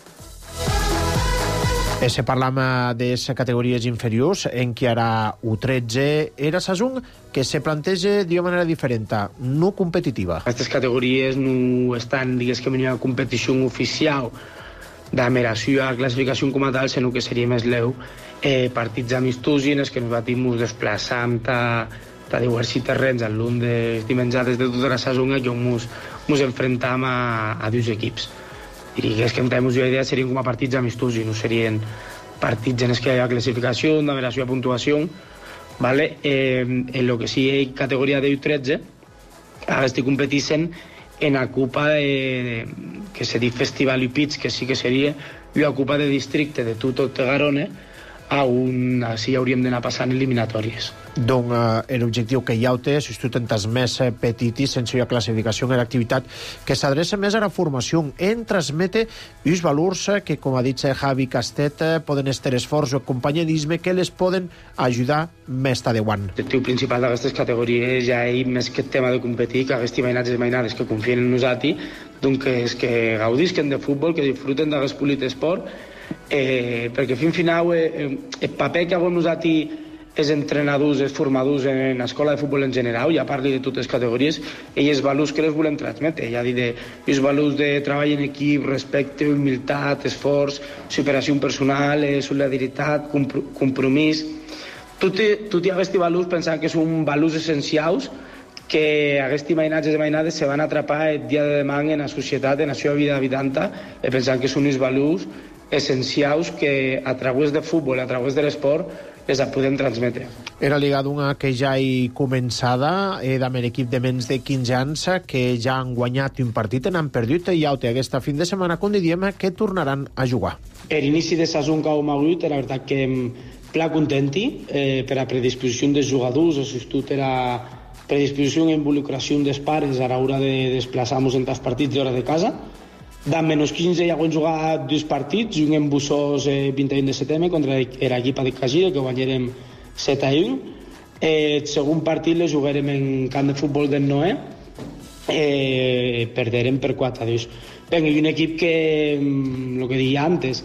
[SPEAKER 3] Se parlam de les categories inferiors, en què ara U13 era saison que se planteja d'una manera diferent, no competitiva.
[SPEAKER 18] Aquestes categories no estan, diguéssim, en una competició oficial d'ameració a la classificació com a tal, sinó que seria més leu partits amistosos en els que nosaltres ens desplaçam a diversos terrenys al llarg de dimensions de tota la saison que ens enfrontam a 2 equips. Diria que en una idea serien com a partits amistosos, no serien partits en els que hi ha classificació, d'ameració a puntuació. En el que sí hi ha categoria de U13, estic competint en la Copa que se diu Festival UPITS, que sí que seria la Copa de Districte de tot Garona, on així hauríem d'anar passant eliminatòries.
[SPEAKER 3] Donc l'objectiu que ja ho té, si tu tentes més petitis, sense la classificació en l'activitat, que s'adreça més a la formació, en transmete uns valors que, com ha dit Javi Castet, poden estar esforç o companyerisme que les poden ajudar més tardeuant.
[SPEAKER 18] L'objectiu principal d'aquestes categories ja és més que el tema de competir, que aquests mainats i mainades que confien en nosaltres, doncs és que gaudisquen de futbol, que disfruten d'aquest polit esport, perquè fins final el paper que haguem nosaltres els entrenadors, els formadors en l'escola de futbol en general, ja parli de totes les categories, i els valors que les volem transmetre, ja dir, els valors de treball en equip, respecte, humilitat, esforç, superació personal, solidaritat, compromís. Tots aquests valors pensant que són valors essencials que aquests mainatges i mainades se van atrapar el dia de demà en la societat, en la seva vida habitanta, i pensant que són els valors essencials que a través de futbol, a través de l'esport, les podem transmetre.
[SPEAKER 3] Era lligat una que ja hi començada amb l'equip de menys de 15 anys que ja han guanyat un partit, n'han perdut i aquesta fin de setmana, com diem, que tornaran a jugar.
[SPEAKER 18] L'inici de saison que hem hagut, la veritat que pla contenti per a predisposició dels jugadors, assistit era predisposició i involucració dels pares a l'hora de desplaçar-nos entre els partits d'hora de casa. D'en menys 15 ja hem jugat 2 partits, un en Bussós 21 de setembre contra l'equip de Casira, que guanyarem 7-1. El segon partit el jugarem en camp de futbol del Noé, perderem per 4-2. Bé, i un equip que, el que deia antes,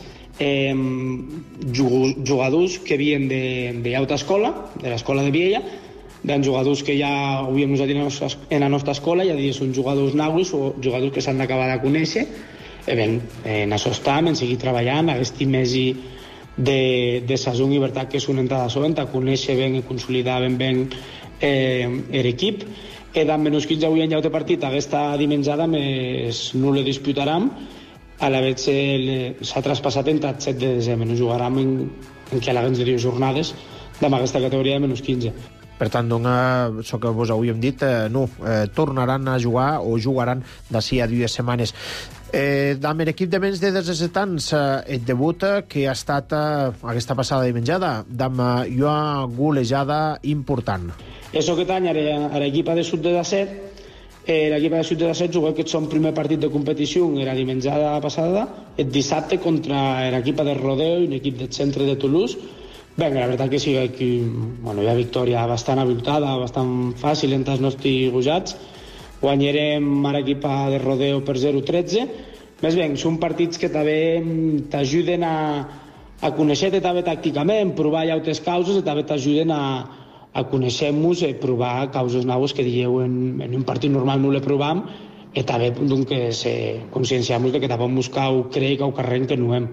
[SPEAKER 18] jugadors que havien d'alta escola, de l'escola de Viella, d'en jugadors que ja havíem usat en la nostra escola, ja dir, són jugadors naus o jugadors que s'han d'acabar de conèixer. En això estem, en seguir treballant, aquest mes de saison i veritat que és una entrada solent, a conèixer ben i consolidar ben l'equip. D'en menys 15 avui en lloc de partit, aquesta dimenjada no la disputarem, a la vegada s'ha traspassat entre el 7 de desembre, no jugarem en que a les anteriors jornades amb aquesta categoria de menys 15.
[SPEAKER 3] Per tant, això que vos havíem dit, tornaran a jugar o jugaran d'ací a 2 setmanes. Amb l'equip de menys de 17 anys, el debut que ha estat aquesta passada dimenjada, amb una golejada important.
[SPEAKER 18] Això aquest any a l'equip de sud de 17, l'equip de sud de 17 juga aquest son primer partit de competició, la dimenjada passada, el dissabte contra l'equip de Rodeo, un equip del centre de Toulouse. Bé, la veritat que sí, que hi ha victòria bastant aviltada, bastant fàcil entre els nostres gojats. Guanyarem a l'equip de Rodeo per 0-13. Més bé, són partits que també t'ajuden a conèixer-te també tàcticament, provar altres causes i també t'ajuden a conèixer-nos i provar causes noves que dieu en un partit normal no le provam i també conscienciar-nos que també buscar o crec o carrer que no hem.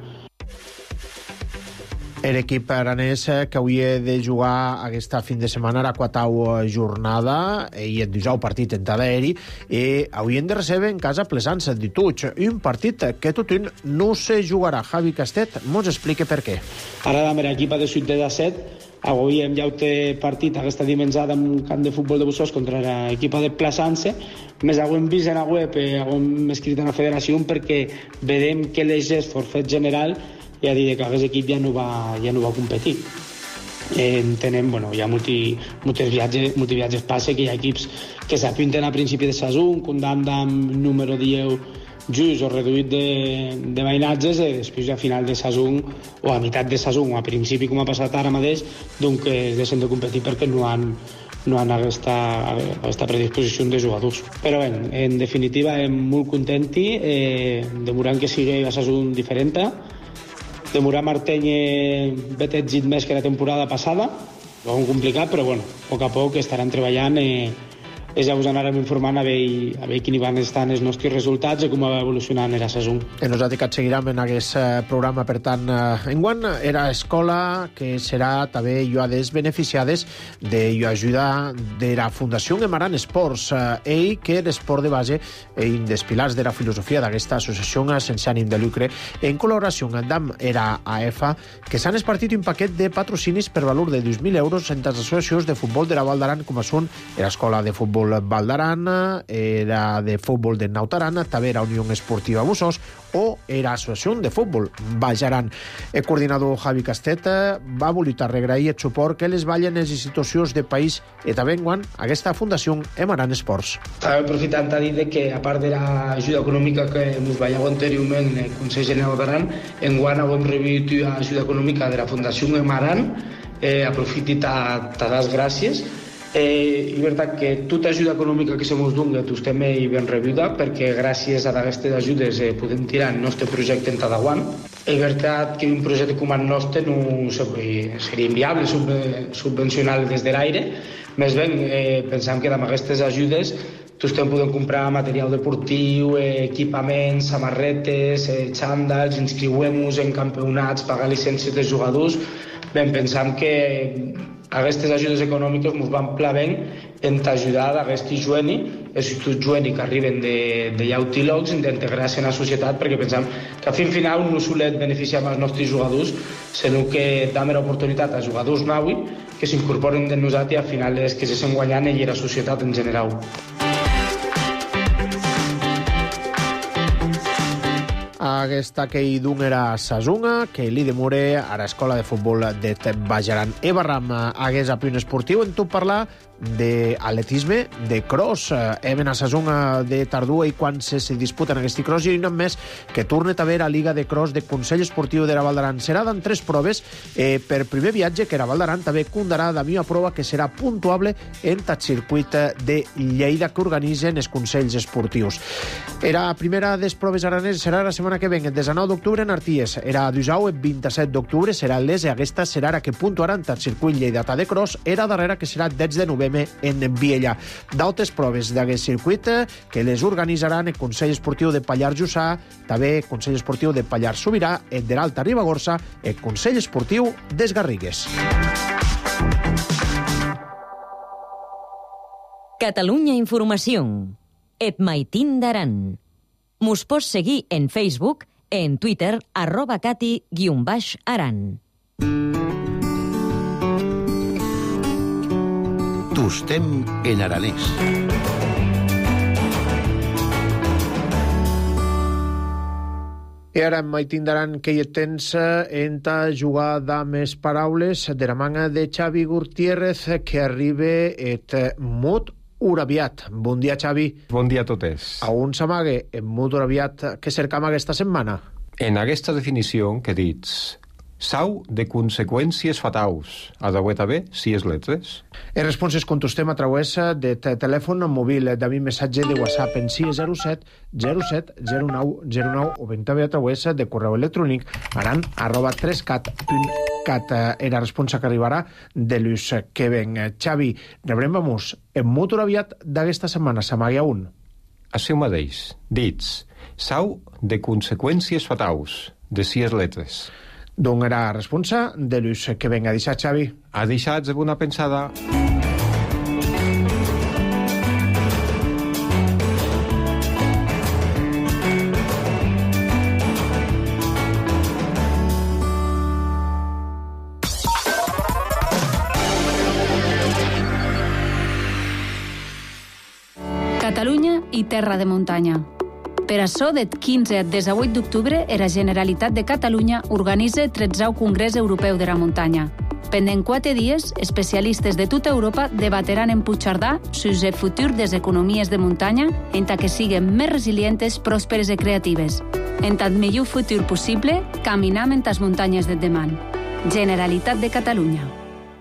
[SPEAKER 3] L'equip aranès que hauria de jugar aquesta fin de setmana a la 4a jornada i el 19 partit en Tadaeri i haurien de rebre en casa Plesança de Tuig, un partit que tothom no se jugarà. Javi Castet mos explica per què.
[SPEAKER 18] Ara amb l'equip de sud de 17 avui hem ja partit aquesta dimenjada en un camp de futbol de Bussós contra l'equip de Plesança. Més hem vist en la web, hem escrit a la federació perquè vedem que les forfet general ja diré que aquest equip ja no va competir. Entenem, hi ha molts viatges passe, que hi ha equips que s'apinten a principi de saison, comptant amb número 10 just o reduït de mainatges i després a final de saison o a meitat de saison o a principi, com ha passat ara mateix, doncs deixen de competir perquè no han aquesta predisposició de jugadors. Però bé, en definitiva, molt contenti, demorant que sigui una saison diferent. Demorar Marteny betètzit més que la temporada passada, ho hem complicat, però a poc a poc estaran treballant i ja us anarem informant a veure quins van estar els nostres resultats i com va evolucionant la saison.
[SPEAKER 3] Nosaltres que seguirem en aquest programa, per tant, enguany era escola que serà també lluades beneficiades de ajuda de la Fundació Emaran Esports, que l'esport de base i un dels pilars de la filosofia d'aquesta associació sense ànim de lucre, en col·laboració amb era AEFA, que s'han espartit un paquet de patrocinis per valor de 2.000 euros entre les associacions de futbol de la Val d'Aran, com són l'Escola de Futbol Val d'Aran, era de futbol de Nautaran, també era Unió Esportiva Bussós o era Associació de Futbol Baix Aran. El coordinador Javi Castet va voler regrair el suport que les ballen les institucions de país i també enguany aquesta Fundació Emaran Esports.
[SPEAKER 18] També aprofitant a dir que a part de l'ajuda econòmica que ens veieu anteriorment en el Consell General d'Aran, enguany hem rebut ajuda econòmica de la Fundació Emaran. Aprofiti a dar les gràcies. I veritat que tota ajuda econòmica que se mos doni estem ben rebuda, perquè gràcies a aquestes ajudes podem tirar el nostre projecte endavant. És veritat que un projecte com el nostre no seria inviable subvencionar des de l'aire. Més ben, pensem que amb aquestes ajudes tots podem comprar material deportiu, equipaments, samarretes, xandalls, inscriuem-nos en campionats, pagar llicències de jugadors. Ben, pensem que aquestes ajudes econòmiques ens van plavent en ajudar a aquests joves, els joves que arriben de llautilocs, d'integrar-se en la societat, perquè pensem que al final no solet beneficiar els nostres jugadors, sinó que dam l'oportunitat a jugadors nous que s'incorporen de nosaltres i al final és que se sent guanyant i la societat en general.
[SPEAKER 3] Aquesta que hi d'un era Sasunga, que li demure a l'escola de futbol de Bajaran. Eva Ram, hagués a Plin Esportiu, en tu parlar d'atletisme, de cross. Eben a Sasunga de Tardua i quan se disputen aquest cross i no més que torna a haver a Liga de Cross de Consell Esportiu de la Val d'Aran. Serà d'en 3 proves per primer viatge que la Val d'Aran també condarà de una prova que serà puntuable en el circuit de Lleida que organitzen els Consells Esportius. Era primera des proves araneses serà la setmana que ven, el 19 d'octubre en Arties. Era a Dusau el 27 d'octubre, serà l'ES i aquesta serà la que puntuaran el circuit lleidatà de cross. Era darrere que serà 10 de novembre en Viella. D'altres proves d'aquest circuit que les organitzaran el Consell Esportiu de Pallars Jussà, també el Consell Esportiu de Pallars Sobirà, el de l'Alta Ribagorça, el Consell Esportiu des Garrigues.
[SPEAKER 2] Catalunya Informació. Et Maitín d'Aran. Mos pots seguir en Facebook, en Twitter, @cati_aran.
[SPEAKER 4] Tostem en aranès.
[SPEAKER 3] I ara em tindran que hi tens en ta jugada més paraules de la manga de Xavi Gutiérrez que arriba et Mut Urabiat. Bon dia, Xavi.
[SPEAKER 19] Bon dia a totes.
[SPEAKER 3] A on s'amague en Mut Urabiat que cercam aquesta setmana?
[SPEAKER 19] En aquesta definició que dits sau de conseqüències fatals. Ha de bé 6 letres.
[SPEAKER 3] Les responses contestem a través de telèfon mòbil, de mi missatge de WhatsApp en 607 07 09 09 o ben també a través de correu electrònic aran@3cat.cat. La resposta que arribarà de l'ús que ven. Xavi, rebrem vamos en molt aviat d'aquesta setmana. S'amague un.
[SPEAKER 19] Això mateix. Dits sau de conseqüències fatals de 6 letres.
[SPEAKER 3] Donarà la resposta de l'ús que venga. Deixat, Xavi.
[SPEAKER 19] Ha deixat de bona pensada.
[SPEAKER 20] Catalunya i terra de muntanya. Per això, del 15 al 18 d'octubre, la Generalitat de Catalunya organitza el 13è Congrés Europeu de la Muntanya. Pendent 4 dies, especialistes de tota Europa debateran en Puigcerdà sobre el futur de les economies de muntanya en tant que siguin més resilientes, pròsperes i creatives. En tant millor futur possible, caminam en les muntanyes del demà. Generalitat de Catalunya.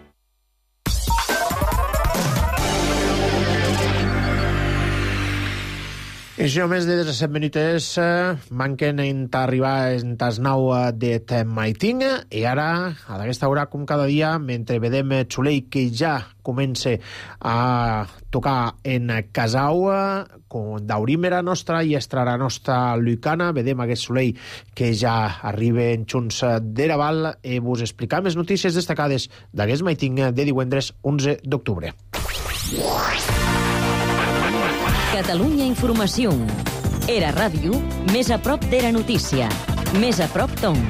[SPEAKER 3] I si només de 17 minuts manquen en arribar en tas 9 de Maiting i ara, a d'aquesta hora, com cada dia, mentre vedem Xulei que ja comença a tocar en Casau, d'Aurímera nostra i Estrara nostra Lucana, vedem aquest Xulei que ja arriba en Junts de Raval i vos explicar més notícies destacades d'aquest Maiting de divendres 11 d'octubre.
[SPEAKER 2] Catalunya Informació. Era ràdio més a prop de la notícia. Més a prop d'on.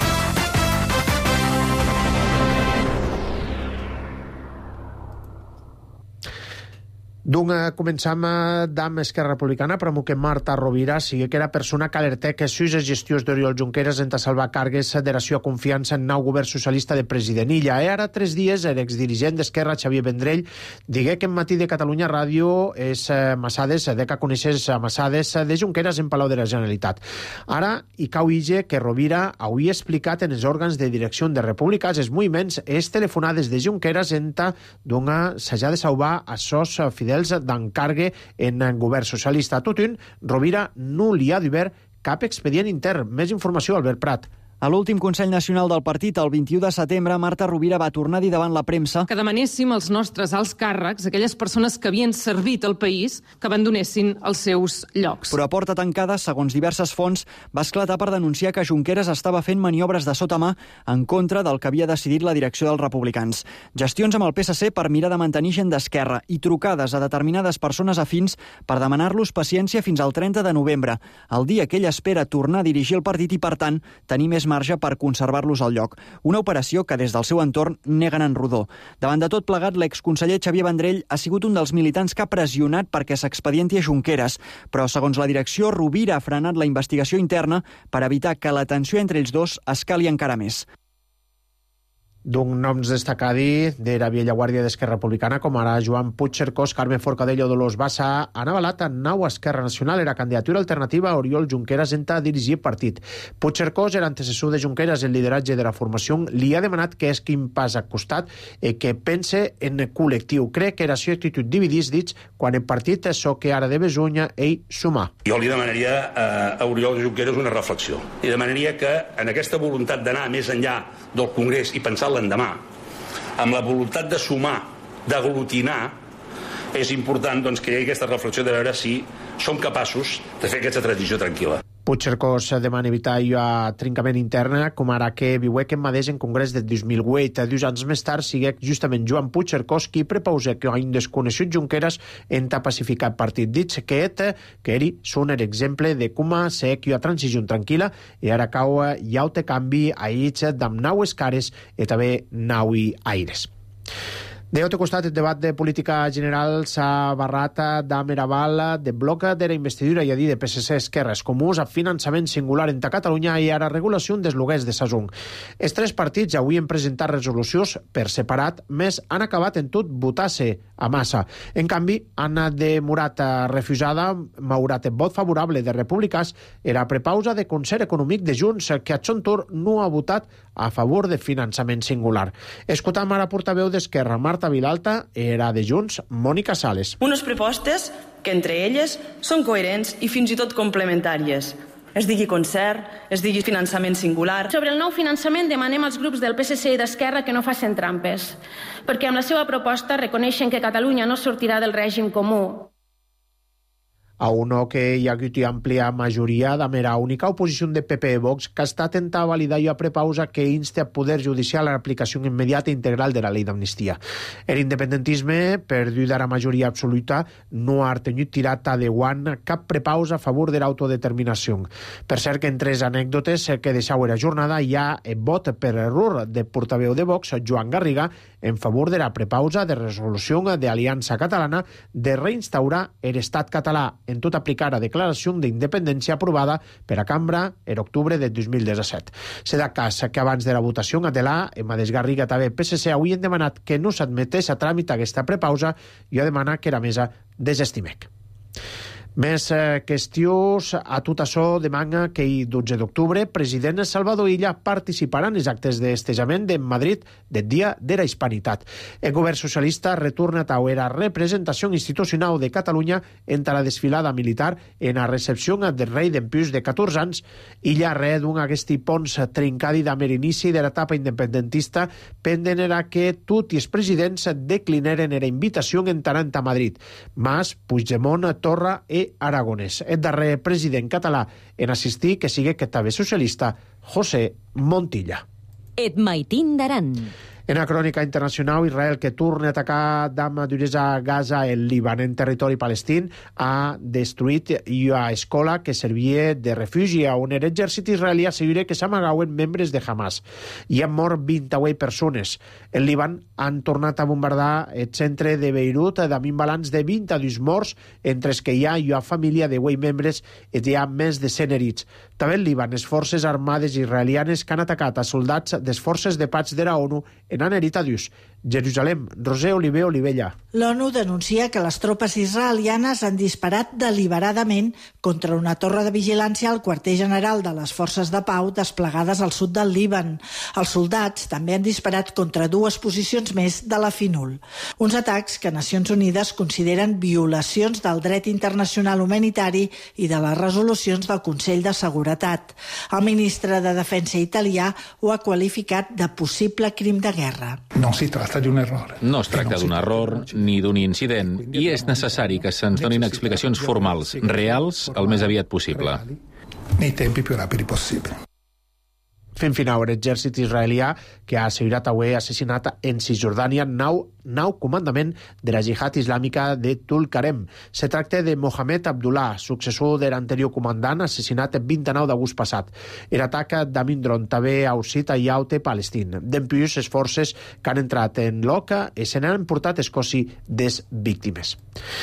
[SPEAKER 3] Doncs començam amb Esquerra Republicana, però que Marta Rovira sigui que era persona que alertà que sus les gestions d'Oriol Junqueras en salvar cargues de la seva confiança en nou govern socialista de president Illa. Ara 3 dies l'exdirigent d'Esquerra, Xavier Vendrell, digué que en Matí de Catalunya Ràdio és Massades, de que coneixés Massades de Junqueras en Palau de la Generalitat. Ara, i cau ige que Rovira hauria explicat en els òrgans de direcció de republicans els moviments es telefonades de Junqueras en ta d'una s'ha de salvar a sos fidels d'encargue en govern socialista. A tot un, Rovira no li ha d'haver cap expedient intern. Més informació, Albert Prat.
[SPEAKER 21] A l'últim Consell Nacional del partit, el 21 de setembre, Marta Rovira va tornar a dir davant la premsa
[SPEAKER 22] que demanéssim als nostres alts càrrecs, aquelles persones que havien servit al país, que abandonessin els seus llocs.
[SPEAKER 21] Però a porta tancada, segons diverses fonts, va esclatar per denunciar que Junqueras estava fent maniobres de sota mà en contra del que havia decidit la direcció dels republicans. Gestions amb el PSC per mirar de mantenir gent d'Esquerra i trucades a determinades persones afins per demanar-los paciència fins al 30 de novembre, el dia que ell espera tornar a dirigir el partit i, per tant, tenir més marge per conservar-los al lloc. Una operació que des del seu entorn neguen en rodó. Davant de tot plegat, l'exconseller Xavier Vendrell ha sigut un dels militants que ha pressionat perquè s'expedienti a Junqueras, però segons la direcció, Rovira ha frenat la investigació interna per evitar que la tensió entre ells dos escali encara més.
[SPEAKER 3] D'un noms destacadi de la vella guàrdia d'Esquerra Republicana, com ara Joan Puigcercós, Carmen Forcadell o Dolors Bassa, han avalat a nau Esquerra Nacional era candidatura alternativa a Oriol Junqueras en dirigir partit. Puigcercós era antecessor de Junqueras en lideratge de la formació, li ha demanat que és quin pas a costat i que pense en col·lectiu. Crec que era la seva actitud dividís, dits, quan el partit és so que ara de besunya ell sumar.
[SPEAKER 23] Jo li demanaria a Oriol Junqueras una reflexió. Li demanaria que en aquesta voluntat d'anar més enllà del Congrés i pensar l'endemà, amb la voluntat de sumar, d'aglutinar, és important doncs, que hi hagi aquesta reflexió de veure si som capaços de fer aquesta transició tranquil·la.
[SPEAKER 3] Puigcercós demana evitar a trincament interna, com ara que viuec en Madès en Congrés de 2008. 2 anys més tard, sigue justament Joan Puigcercós qui prepausa que un desconegut Junqueras enta pacificat partit. Dits que eri són l'exemple de com ser que a transició tranquil·la i ara cau hi ha un canvi a ells d'amb naues cares i també naui aires. D'altre costat, el debat de política general s'ha barrat d'ameraval de bloc de la investidura i a dir de PSC Esquerres Comuns a finançament singular en Catalunya i ara regulació dels lloguers de Sasung. Els 3 partits avui han presentat resolucions per separat, més han acabat en tot votar-se a massa. En canvi, Anna de Murat refusada, malgrat el vot favorable de republicans, era prepausa de concert econòmic de Junts, que a son torn no ha votat a favor de finançament singular. Escoltam ara portaveu d'Esquerra, Marta Vilalta, era de Junts, Mònica Sales.
[SPEAKER 24] Unes propostes que entre elles són coherents i fins i tot complementàries. Es digui concert, es digui finançament singular.
[SPEAKER 25] Sobre el nou finançament demanem als grups del PSC i d'Esquerra que no facin trampes, perquè amb la seva proposta reconeixen que Catalunya no sortirà del règim comú.
[SPEAKER 3] A uno que hi ha hagut àmplia majoria d'amera única oposició de PP i Vox que està atenta a validar i a prepausa que inste a Poder Judicial a l'aplicació immediata i integral de la llei d'amnistia. L'independentisme, per lluitar a majoria absoluta, no ha tenut tirat adeuant cap prepausa a favor de l'autodeterminació. Per cert que en 3 anècdotes que deixau era jornada hi ha el vot per error de portaveu de Vox, Joan Garriga, en favor de la prepausa de resolució d'Aliança Catalana de reinstaurar l'estat català en tot aplicar a declaració d'independència aprovada per a cambra en octubre de 2017. Se da cas que abans de la votació a Delà, en Madés Garriga també PSC avui han demanat que no s'admetés a tràmit aquesta prepausa i ha demanat que la mesa desestimec. Més qüestions a tot això demana que el 12 d'octubre president Salvador Illa participarà en els actes d'estejament de Madrid del Dia de la Hispanitat. El govern socialista retorna a la representació institucional de Catalunya en la desfilada militar en la recepció del rei d'en Pius de 14 anys. Illa red d'un aquest pons trincadi d'amerinicici de l'etapa independentista pendent era que tots els presidents declineren la invitació en entrant a Madrid. Mas, Puigdemont, Torra i Aragonès. El darrer president català en assistir que sigui que també socialista, José Montilla.
[SPEAKER 2] Et maitin d'Aran.
[SPEAKER 3] En la crònica internacional, Israel, que torna a atacar d'arma duresa a Gaza, el Líban, en territori palestí, ha destruït una escola que servia de refugi on l'exèrcit israelià assegura que s'amagaven membres de Hamas. Hi han mort 28 persones. El Líban han tornat a bombardar el centre de Beirut amb un balanç de 22 morts, entre els que hi ha una família de 8 membres i hi ha més de 100 herits. També el Líban, les forces armades israelianes que han atacat a soldats de les forces de paz de la ONU en en Eritadius. Jerusalem, Roser Oliver Olivella.
[SPEAKER 1] L'ONU denuncia que les tropes israelianes han disparat deliberadament contra una torre de vigilància al quarter general de les forces de pau desplegades al sud del Líban. Els soldats també han disparat contra 2 posicions més de la FINUL. Uns atacs que Nacions Unides consideren violacions del dret internacional humanitari i de les resolucions del Consell de Seguretat. El ministre de Defensa italià ho ha qualificat de possible crim de guerra.
[SPEAKER 5] No es tracta d'un error ni d'un incident i és necessari que se'ns donin explicacions formals, reals, el més aviat possible. Nei tempi più rapidi possibili.
[SPEAKER 3] Fent final, l'exèrcit israelià que ha assegurat avui assassinat en Cisjordània nou comandament de la jihad islàmica de Tulkarem. Se tracta de Mohamed Abdullah, successor de l'anterior comandant, assassinat el 29 d'agost passat. L'atac d'Amindron també ha uscit a Yaute, Palestina. Dempuix, les forces que han entrat en l'Oca i se n'han portat escoci des víctimes.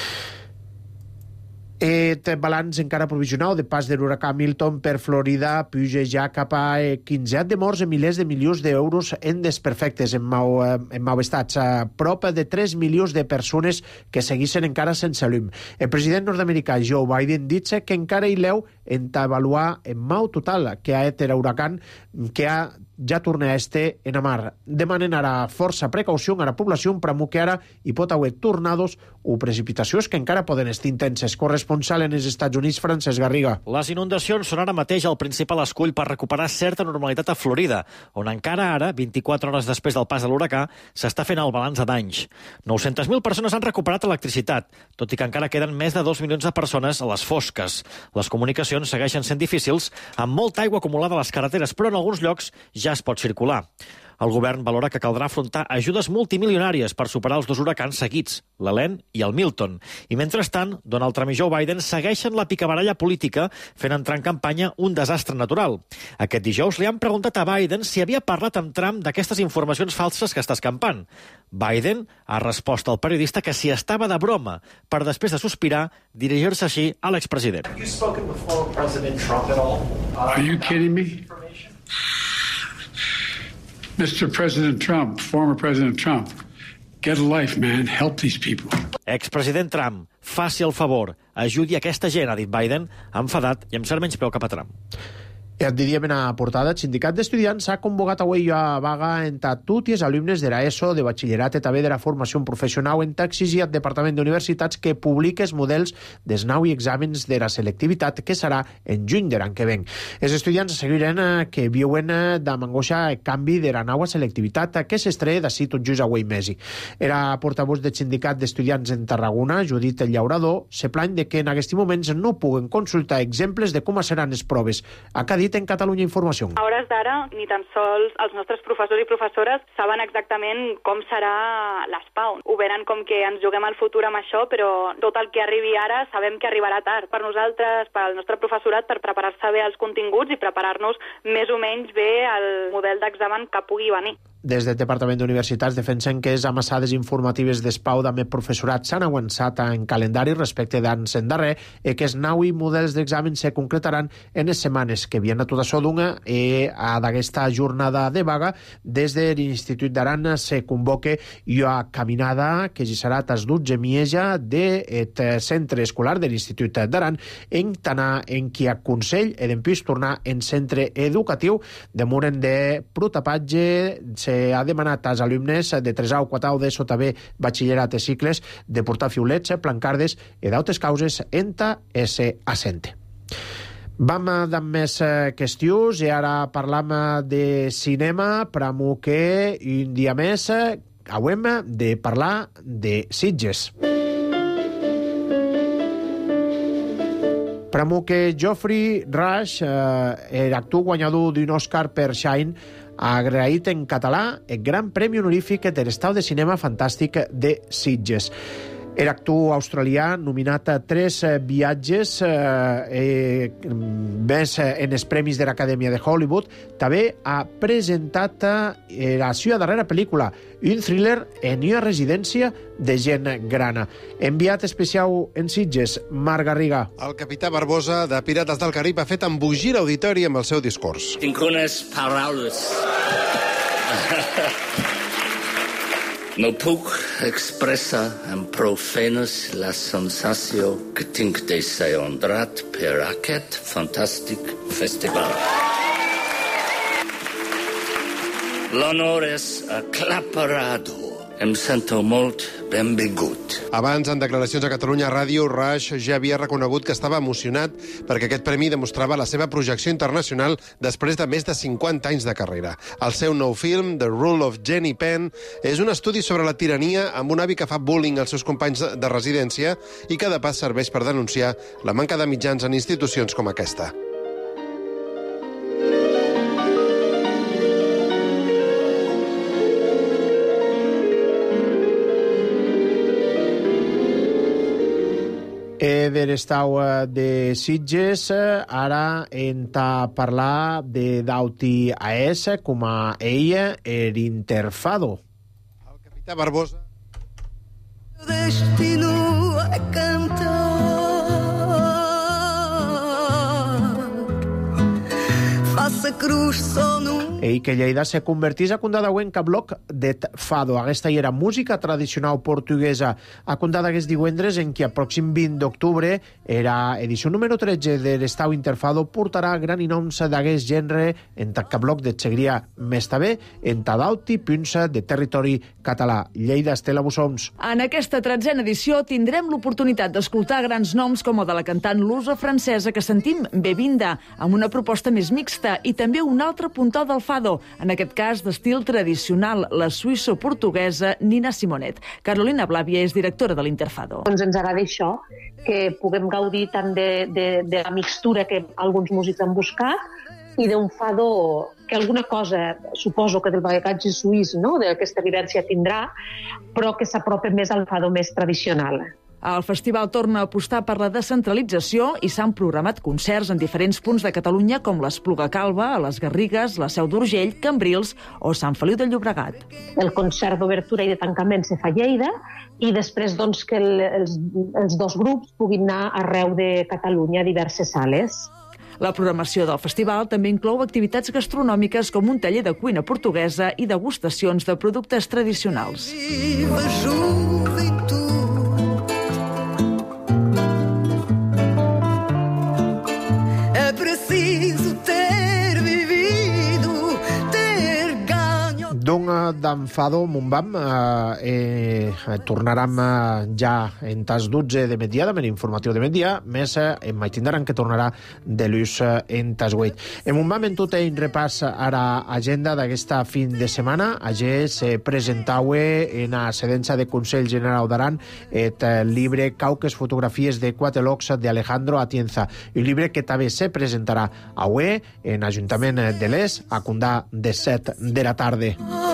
[SPEAKER 3] El balanç encara provisional de pas de l'huracà Milton per Florida puja ja cap a 15 de morts i milers de milions d'euros en desperfectes, en mau estats. A prop de 3 milions de persones que seguissin encara sense llum. El president nord-americà Joe Biden dit que encara hi leu en avaluar en mau total que ha estat l'huracà que ja torna a este en la mar. Demanen ara força precaució a la població per que ara hi pot haver tornados o precipitacions que encara poden estar intenses. Corresponsal en els Estats Units, Francesc Garriga.
[SPEAKER 6] Les inundacions són ara mateix el principal escull per recuperar certa normalitat a Florida, on encara ara, 24 hores després del pas de l'huracà, s'està fent el balanç de danys. 900.000 persones han recuperat electricitat, tot i que encara queden més de 2 milions de persones a les fosques. Les comunicacions segueixen sent difícils, amb molta aigua acumulada a les carreteres, però en alguns llocs ja es pot circular. El govern valora que caldrà afrontar ajudes multimilionàries per superar els 2 huracans seguits, l'Helene i el Milton. I mentrestant, Donald Trump i Joe Biden segueixen la picabaralla política fent entrar en campanya un desastre natural. Aquest dijous li han preguntat a Biden si havia parlat amb Trump d'aquestes informacions falses que està escampant. Biden ha respost al periodista que si estava de broma, per després de sospirar, dirigir-se així a l'expresident.
[SPEAKER 8] Are you kidding me? Mr. President Trump, former President Trump, get a life, man. Help these people.
[SPEAKER 6] Expresident Trump, faci el favor, ajudi aquesta gent, ha dit Biden, enfadat i amb cert menyspreu cap a Trump.
[SPEAKER 3] Et diríem en la portada, el sindicat d'estudiants ha convocat avui a vaga entre tots els alumnes de l'ESO, de batxillerat i també de la formació professional en exigir al Departament d'Universitats que publiqui els models dels nous exàmens de la selectivitat que serà en juny de l'any que ven. Els estudiants asseguren que viuen amb angoixa el canvi de la nova selectivitat que s'estrena d'ací tot just avui mesi. Era portavós del sindicat d'estudiants en Tarragona, Judit Llaurador, se plany de que en aquests moments no puguen consultar exemples de com seran les proves. Ha dit en Catalunya Informació.
[SPEAKER 9] A hores d'ara, ni tan sols els nostres professors i professores saben exactament com serà l'ESPAU. Ho venen com que ens juguem al futur amb això, però tot el que arribi ara sabem que arribarà tard. Per nosaltres, per al nostre professorat, per preparar-se bé als continguts i preparar-nos més o menys bé al model d'examen que pugui venir.
[SPEAKER 3] Des del Departament d'Universitats defensen que les amassades informatives d'ESPAU amb el professorat s'han avançat en calendari respecte d'anys endarrer i que els nous models d'examen se concretaran en les setmanes que vienen. A tot això d'una d'aquesta jornada de vaga des de l'Institut d'Aran se convoca una caminada que hi serà tas 12 mieja del centre escolar de l'Institut d'Aran en tant en qui a Consell i d'empís tornar en centre educatiu de muren de protapatge. Se ha demanat als alumnes de 3A o 4A de sota B batxillerat i cicles de portar fiulets, plancardes i d'altres causes enta ese assente. Vam amb més qüestions i ara parlam de cinema, però que un dia més haurem de parlar de Sitges. Però que Geoffrey Rush, l'actor guanyador d'un Oscar per Shine, ha agraït en català el Gran Premi Honorífic de l'Estau de Cinema Fantàstic de Sitges. L'actor australià, nominat a 3 viatges més en els premis de l'Acadèmia de Hollywood, també ha presentat la seva darrera pel·lícula, un thriller en una residència de gent grana. Enviat especial en Sitges, Marc Garriga.
[SPEAKER 26] El capità Barbosa de Pirates del Carib ha fet embogir l'auditori amb el seu discurs.
[SPEAKER 27] Tinc unes paraules.
[SPEAKER 7] No puc expressar amb prou feines la sensació que tinc de ser honrat per aquest fantàstic festival. L'honor és aclaparado. Em sento molt benvingut.
[SPEAKER 26] Abans, en declaracions a Catalunya Ràdio, Rush ja havia reconegut que estava emocionat perquè aquest premi demostrava la seva projecció internacional després de més de 50 anys de carrera. El seu nou film, The Rule of Jenny Penn, és un estudi sobre la tirania amb un avi que fa bullying als seus companys de residència i que de pas serveix per denunciar la manca de mitjans en institucions com aquesta.
[SPEAKER 3] Eder Estau de Sitges, ara enta parlar de Dauti AES com a ella Interfado.
[SPEAKER 26] El capità Barbosa.
[SPEAKER 10] Destino a cantar, faça cruz só num.
[SPEAKER 3] Ell que Lleida se convertís a condadauen cap bloc de fado. Aquesta hi era música tradicional portuguesa. A condada aquests divendres en què a pròxim 20 d'octubre era edició número 13 de l'Estau Interfado portarà gran i noms d'aquest gènere en cap bloc de Segrià més també en Tadauti, Punça de territori català. Lleida, Estela Bussons.
[SPEAKER 11] En aquesta 13a edició tindrem l'oportunitat d'escoltar grans noms com el de la cantant lusa francesa que sentim Bevinda, amb una proposta més mixta, i també un altre puntal del fado, en aquest cas d'estil tradicional, la suïsso-portuguesa Nina Simonet. Carolina Blàvia és directora de l'Interfado.
[SPEAKER 12] Doncs ens agrada això, que puguem gaudir tant de la mixtura que alguns músics han buscat i d'un fado que alguna cosa, suposo que del bagatge suís, no?, d'aquesta vivència tindrà, però que s'apropa més al fado més tradicional.
[SPEAKER 11] El festival torna a apostar per la descentralització i s'han programat concerts en diferents punts de Catalunya com l'Espluga Calba, a les Garrigues, la Seu d'Urgell, Cambrils o Sant Feliu de Llobregat.
[SPEAKER 12] El concert d'obertura i de tancament se fa a Lleida i després doncs, que els dos grups puguin anar arreu de Catalunya a diverses sales.
[SPEAKER 11] La programació del festival també inclou activitats gastronòmiques com un taller de cuina portuguesa i degustacions de productes tradicionals.
[SPEAKER 3] D'enfado Montbam tornarem ja en tas 12 de migdia, de l'informatiu de migdia, més en matindaran que tornarà de l'ús en tas 8. En Montbam en tot un repàs ara agenda d'aquesta fin de setmana. Ayer se presentava en la sedença de Consell General d'Aran el llibre Cauques fotografies de Quatelocs de Alejandro Atienza, un llibre que també se presentarà avui en l'Ajuntament de l'Es a Condà de 7 de la tarda.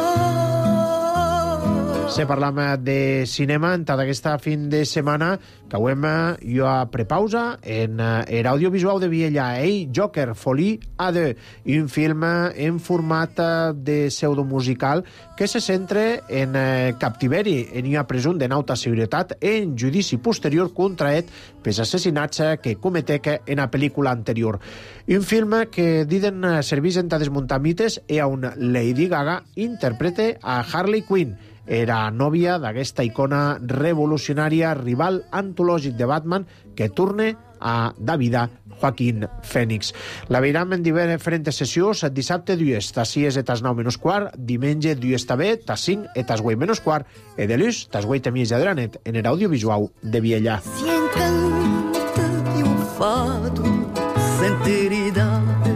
[SPEAKER 3] Se parlam de cinema en tota aquesta fin de setmana que avem jo a prepausa en l'audiovisual de Viella. Joker, Folie à deux, un film en format de pseudomusical que se centra en captiveri en una presó de nauta seguretat en judici posterior contraet pels assassinats que cometec en la pel·lícula anterior. Un film que diden servís en desmuntar mites i on Lady Gaga interpreta a Harley Quinn, era nòvia d'aquesta icona revolucionària, rival antològic de Batman, que torna a Davida Joaquín Fènix. La veiram en diferents sessions, dissabte 2, tas 6 e tas 9 menys quart, diumenge 2 també, tas 5 e tas 8 menys quart, e de l'ús, tas 8 e mitja de la nit, en l'audiovisual de Viella.
[SPEAKER 10] Se encanta de um fado centeridade.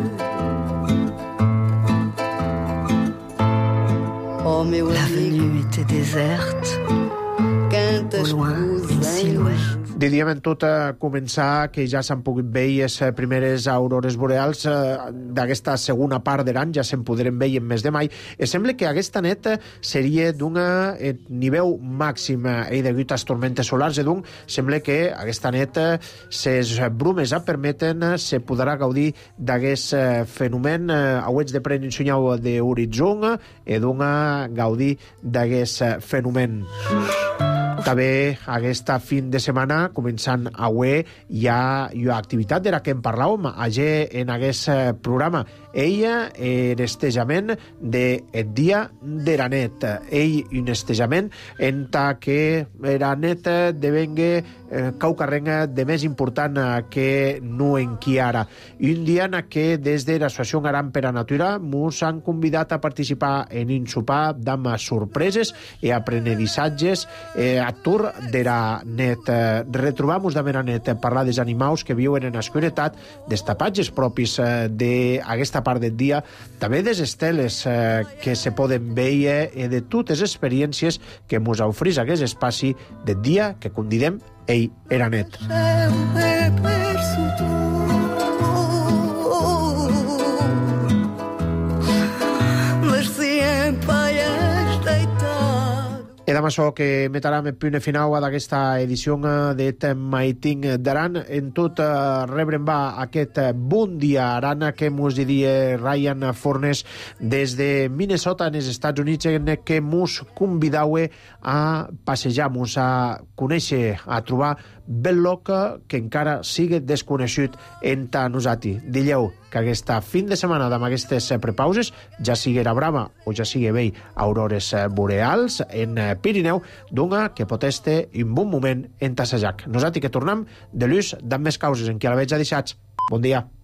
[SPEAKER 10] Oh, meu L'avenue était déserte. Au loin, une silhouette.
[SPEAKER 3] Diríem en tot començar que ja s'han pogut veure les primeres aurores boreals d'aquesta segona part de l'any, ja se'n podrem veure en mes de mai. Sembla que aquesta nit seria d'un nivell màxim degut a les tormentes solars, doncs sembla que aquesta nit les brumes permeten se podrà gaudir d'aquest fenomen auets de pren ensenyau d'horitzó i d'un gaudir d'aquest fenomen. També aquesta fin de setmana, començant avui, hi ha activitat de la que en parlàvem ayer en aquest programa. ella en estejament de el dia d'Eranet. Ell un estejament en que Eranet devengue caucarrenga de més important que no en qui ara. Un dia en què des de l'Associació Aran per a Natura mos han convidat a participar en un sopar d'amb sorpreses i aprenedissatges a tour d'Eranet. Retrobar-nos d'Eranet, parlar dels animals que viuen en escuretat, dels tapatges propis d'aquesta part del dia, també des esteles que se poden veure i de totes les experiències que mos ofreix aquest espai del dia que convidem Ei Eranet. E damb açò que metaram el punt final d'aquesta edició d'Et Maiting d'Aran. En tot rebrem va aquest bon dia Aran que mos diria Ryan Fornes des de Minnesota, en els Estats Units, en què mos convidaue a passejar-nos, a conèixer, a trobar bel lloc que encara sigue desconegut enta nosaltres. Dilleu que aquesta fin de setmana amb aquestes prepauses, ja sigui a Brama o ja sigui vell aurores boreals en Pirineu, dona que pot estar un bon moment en Tassajac. Nosaltres que tornem de l'ús d'amb més causes en què la veig a deixats. Bon dia.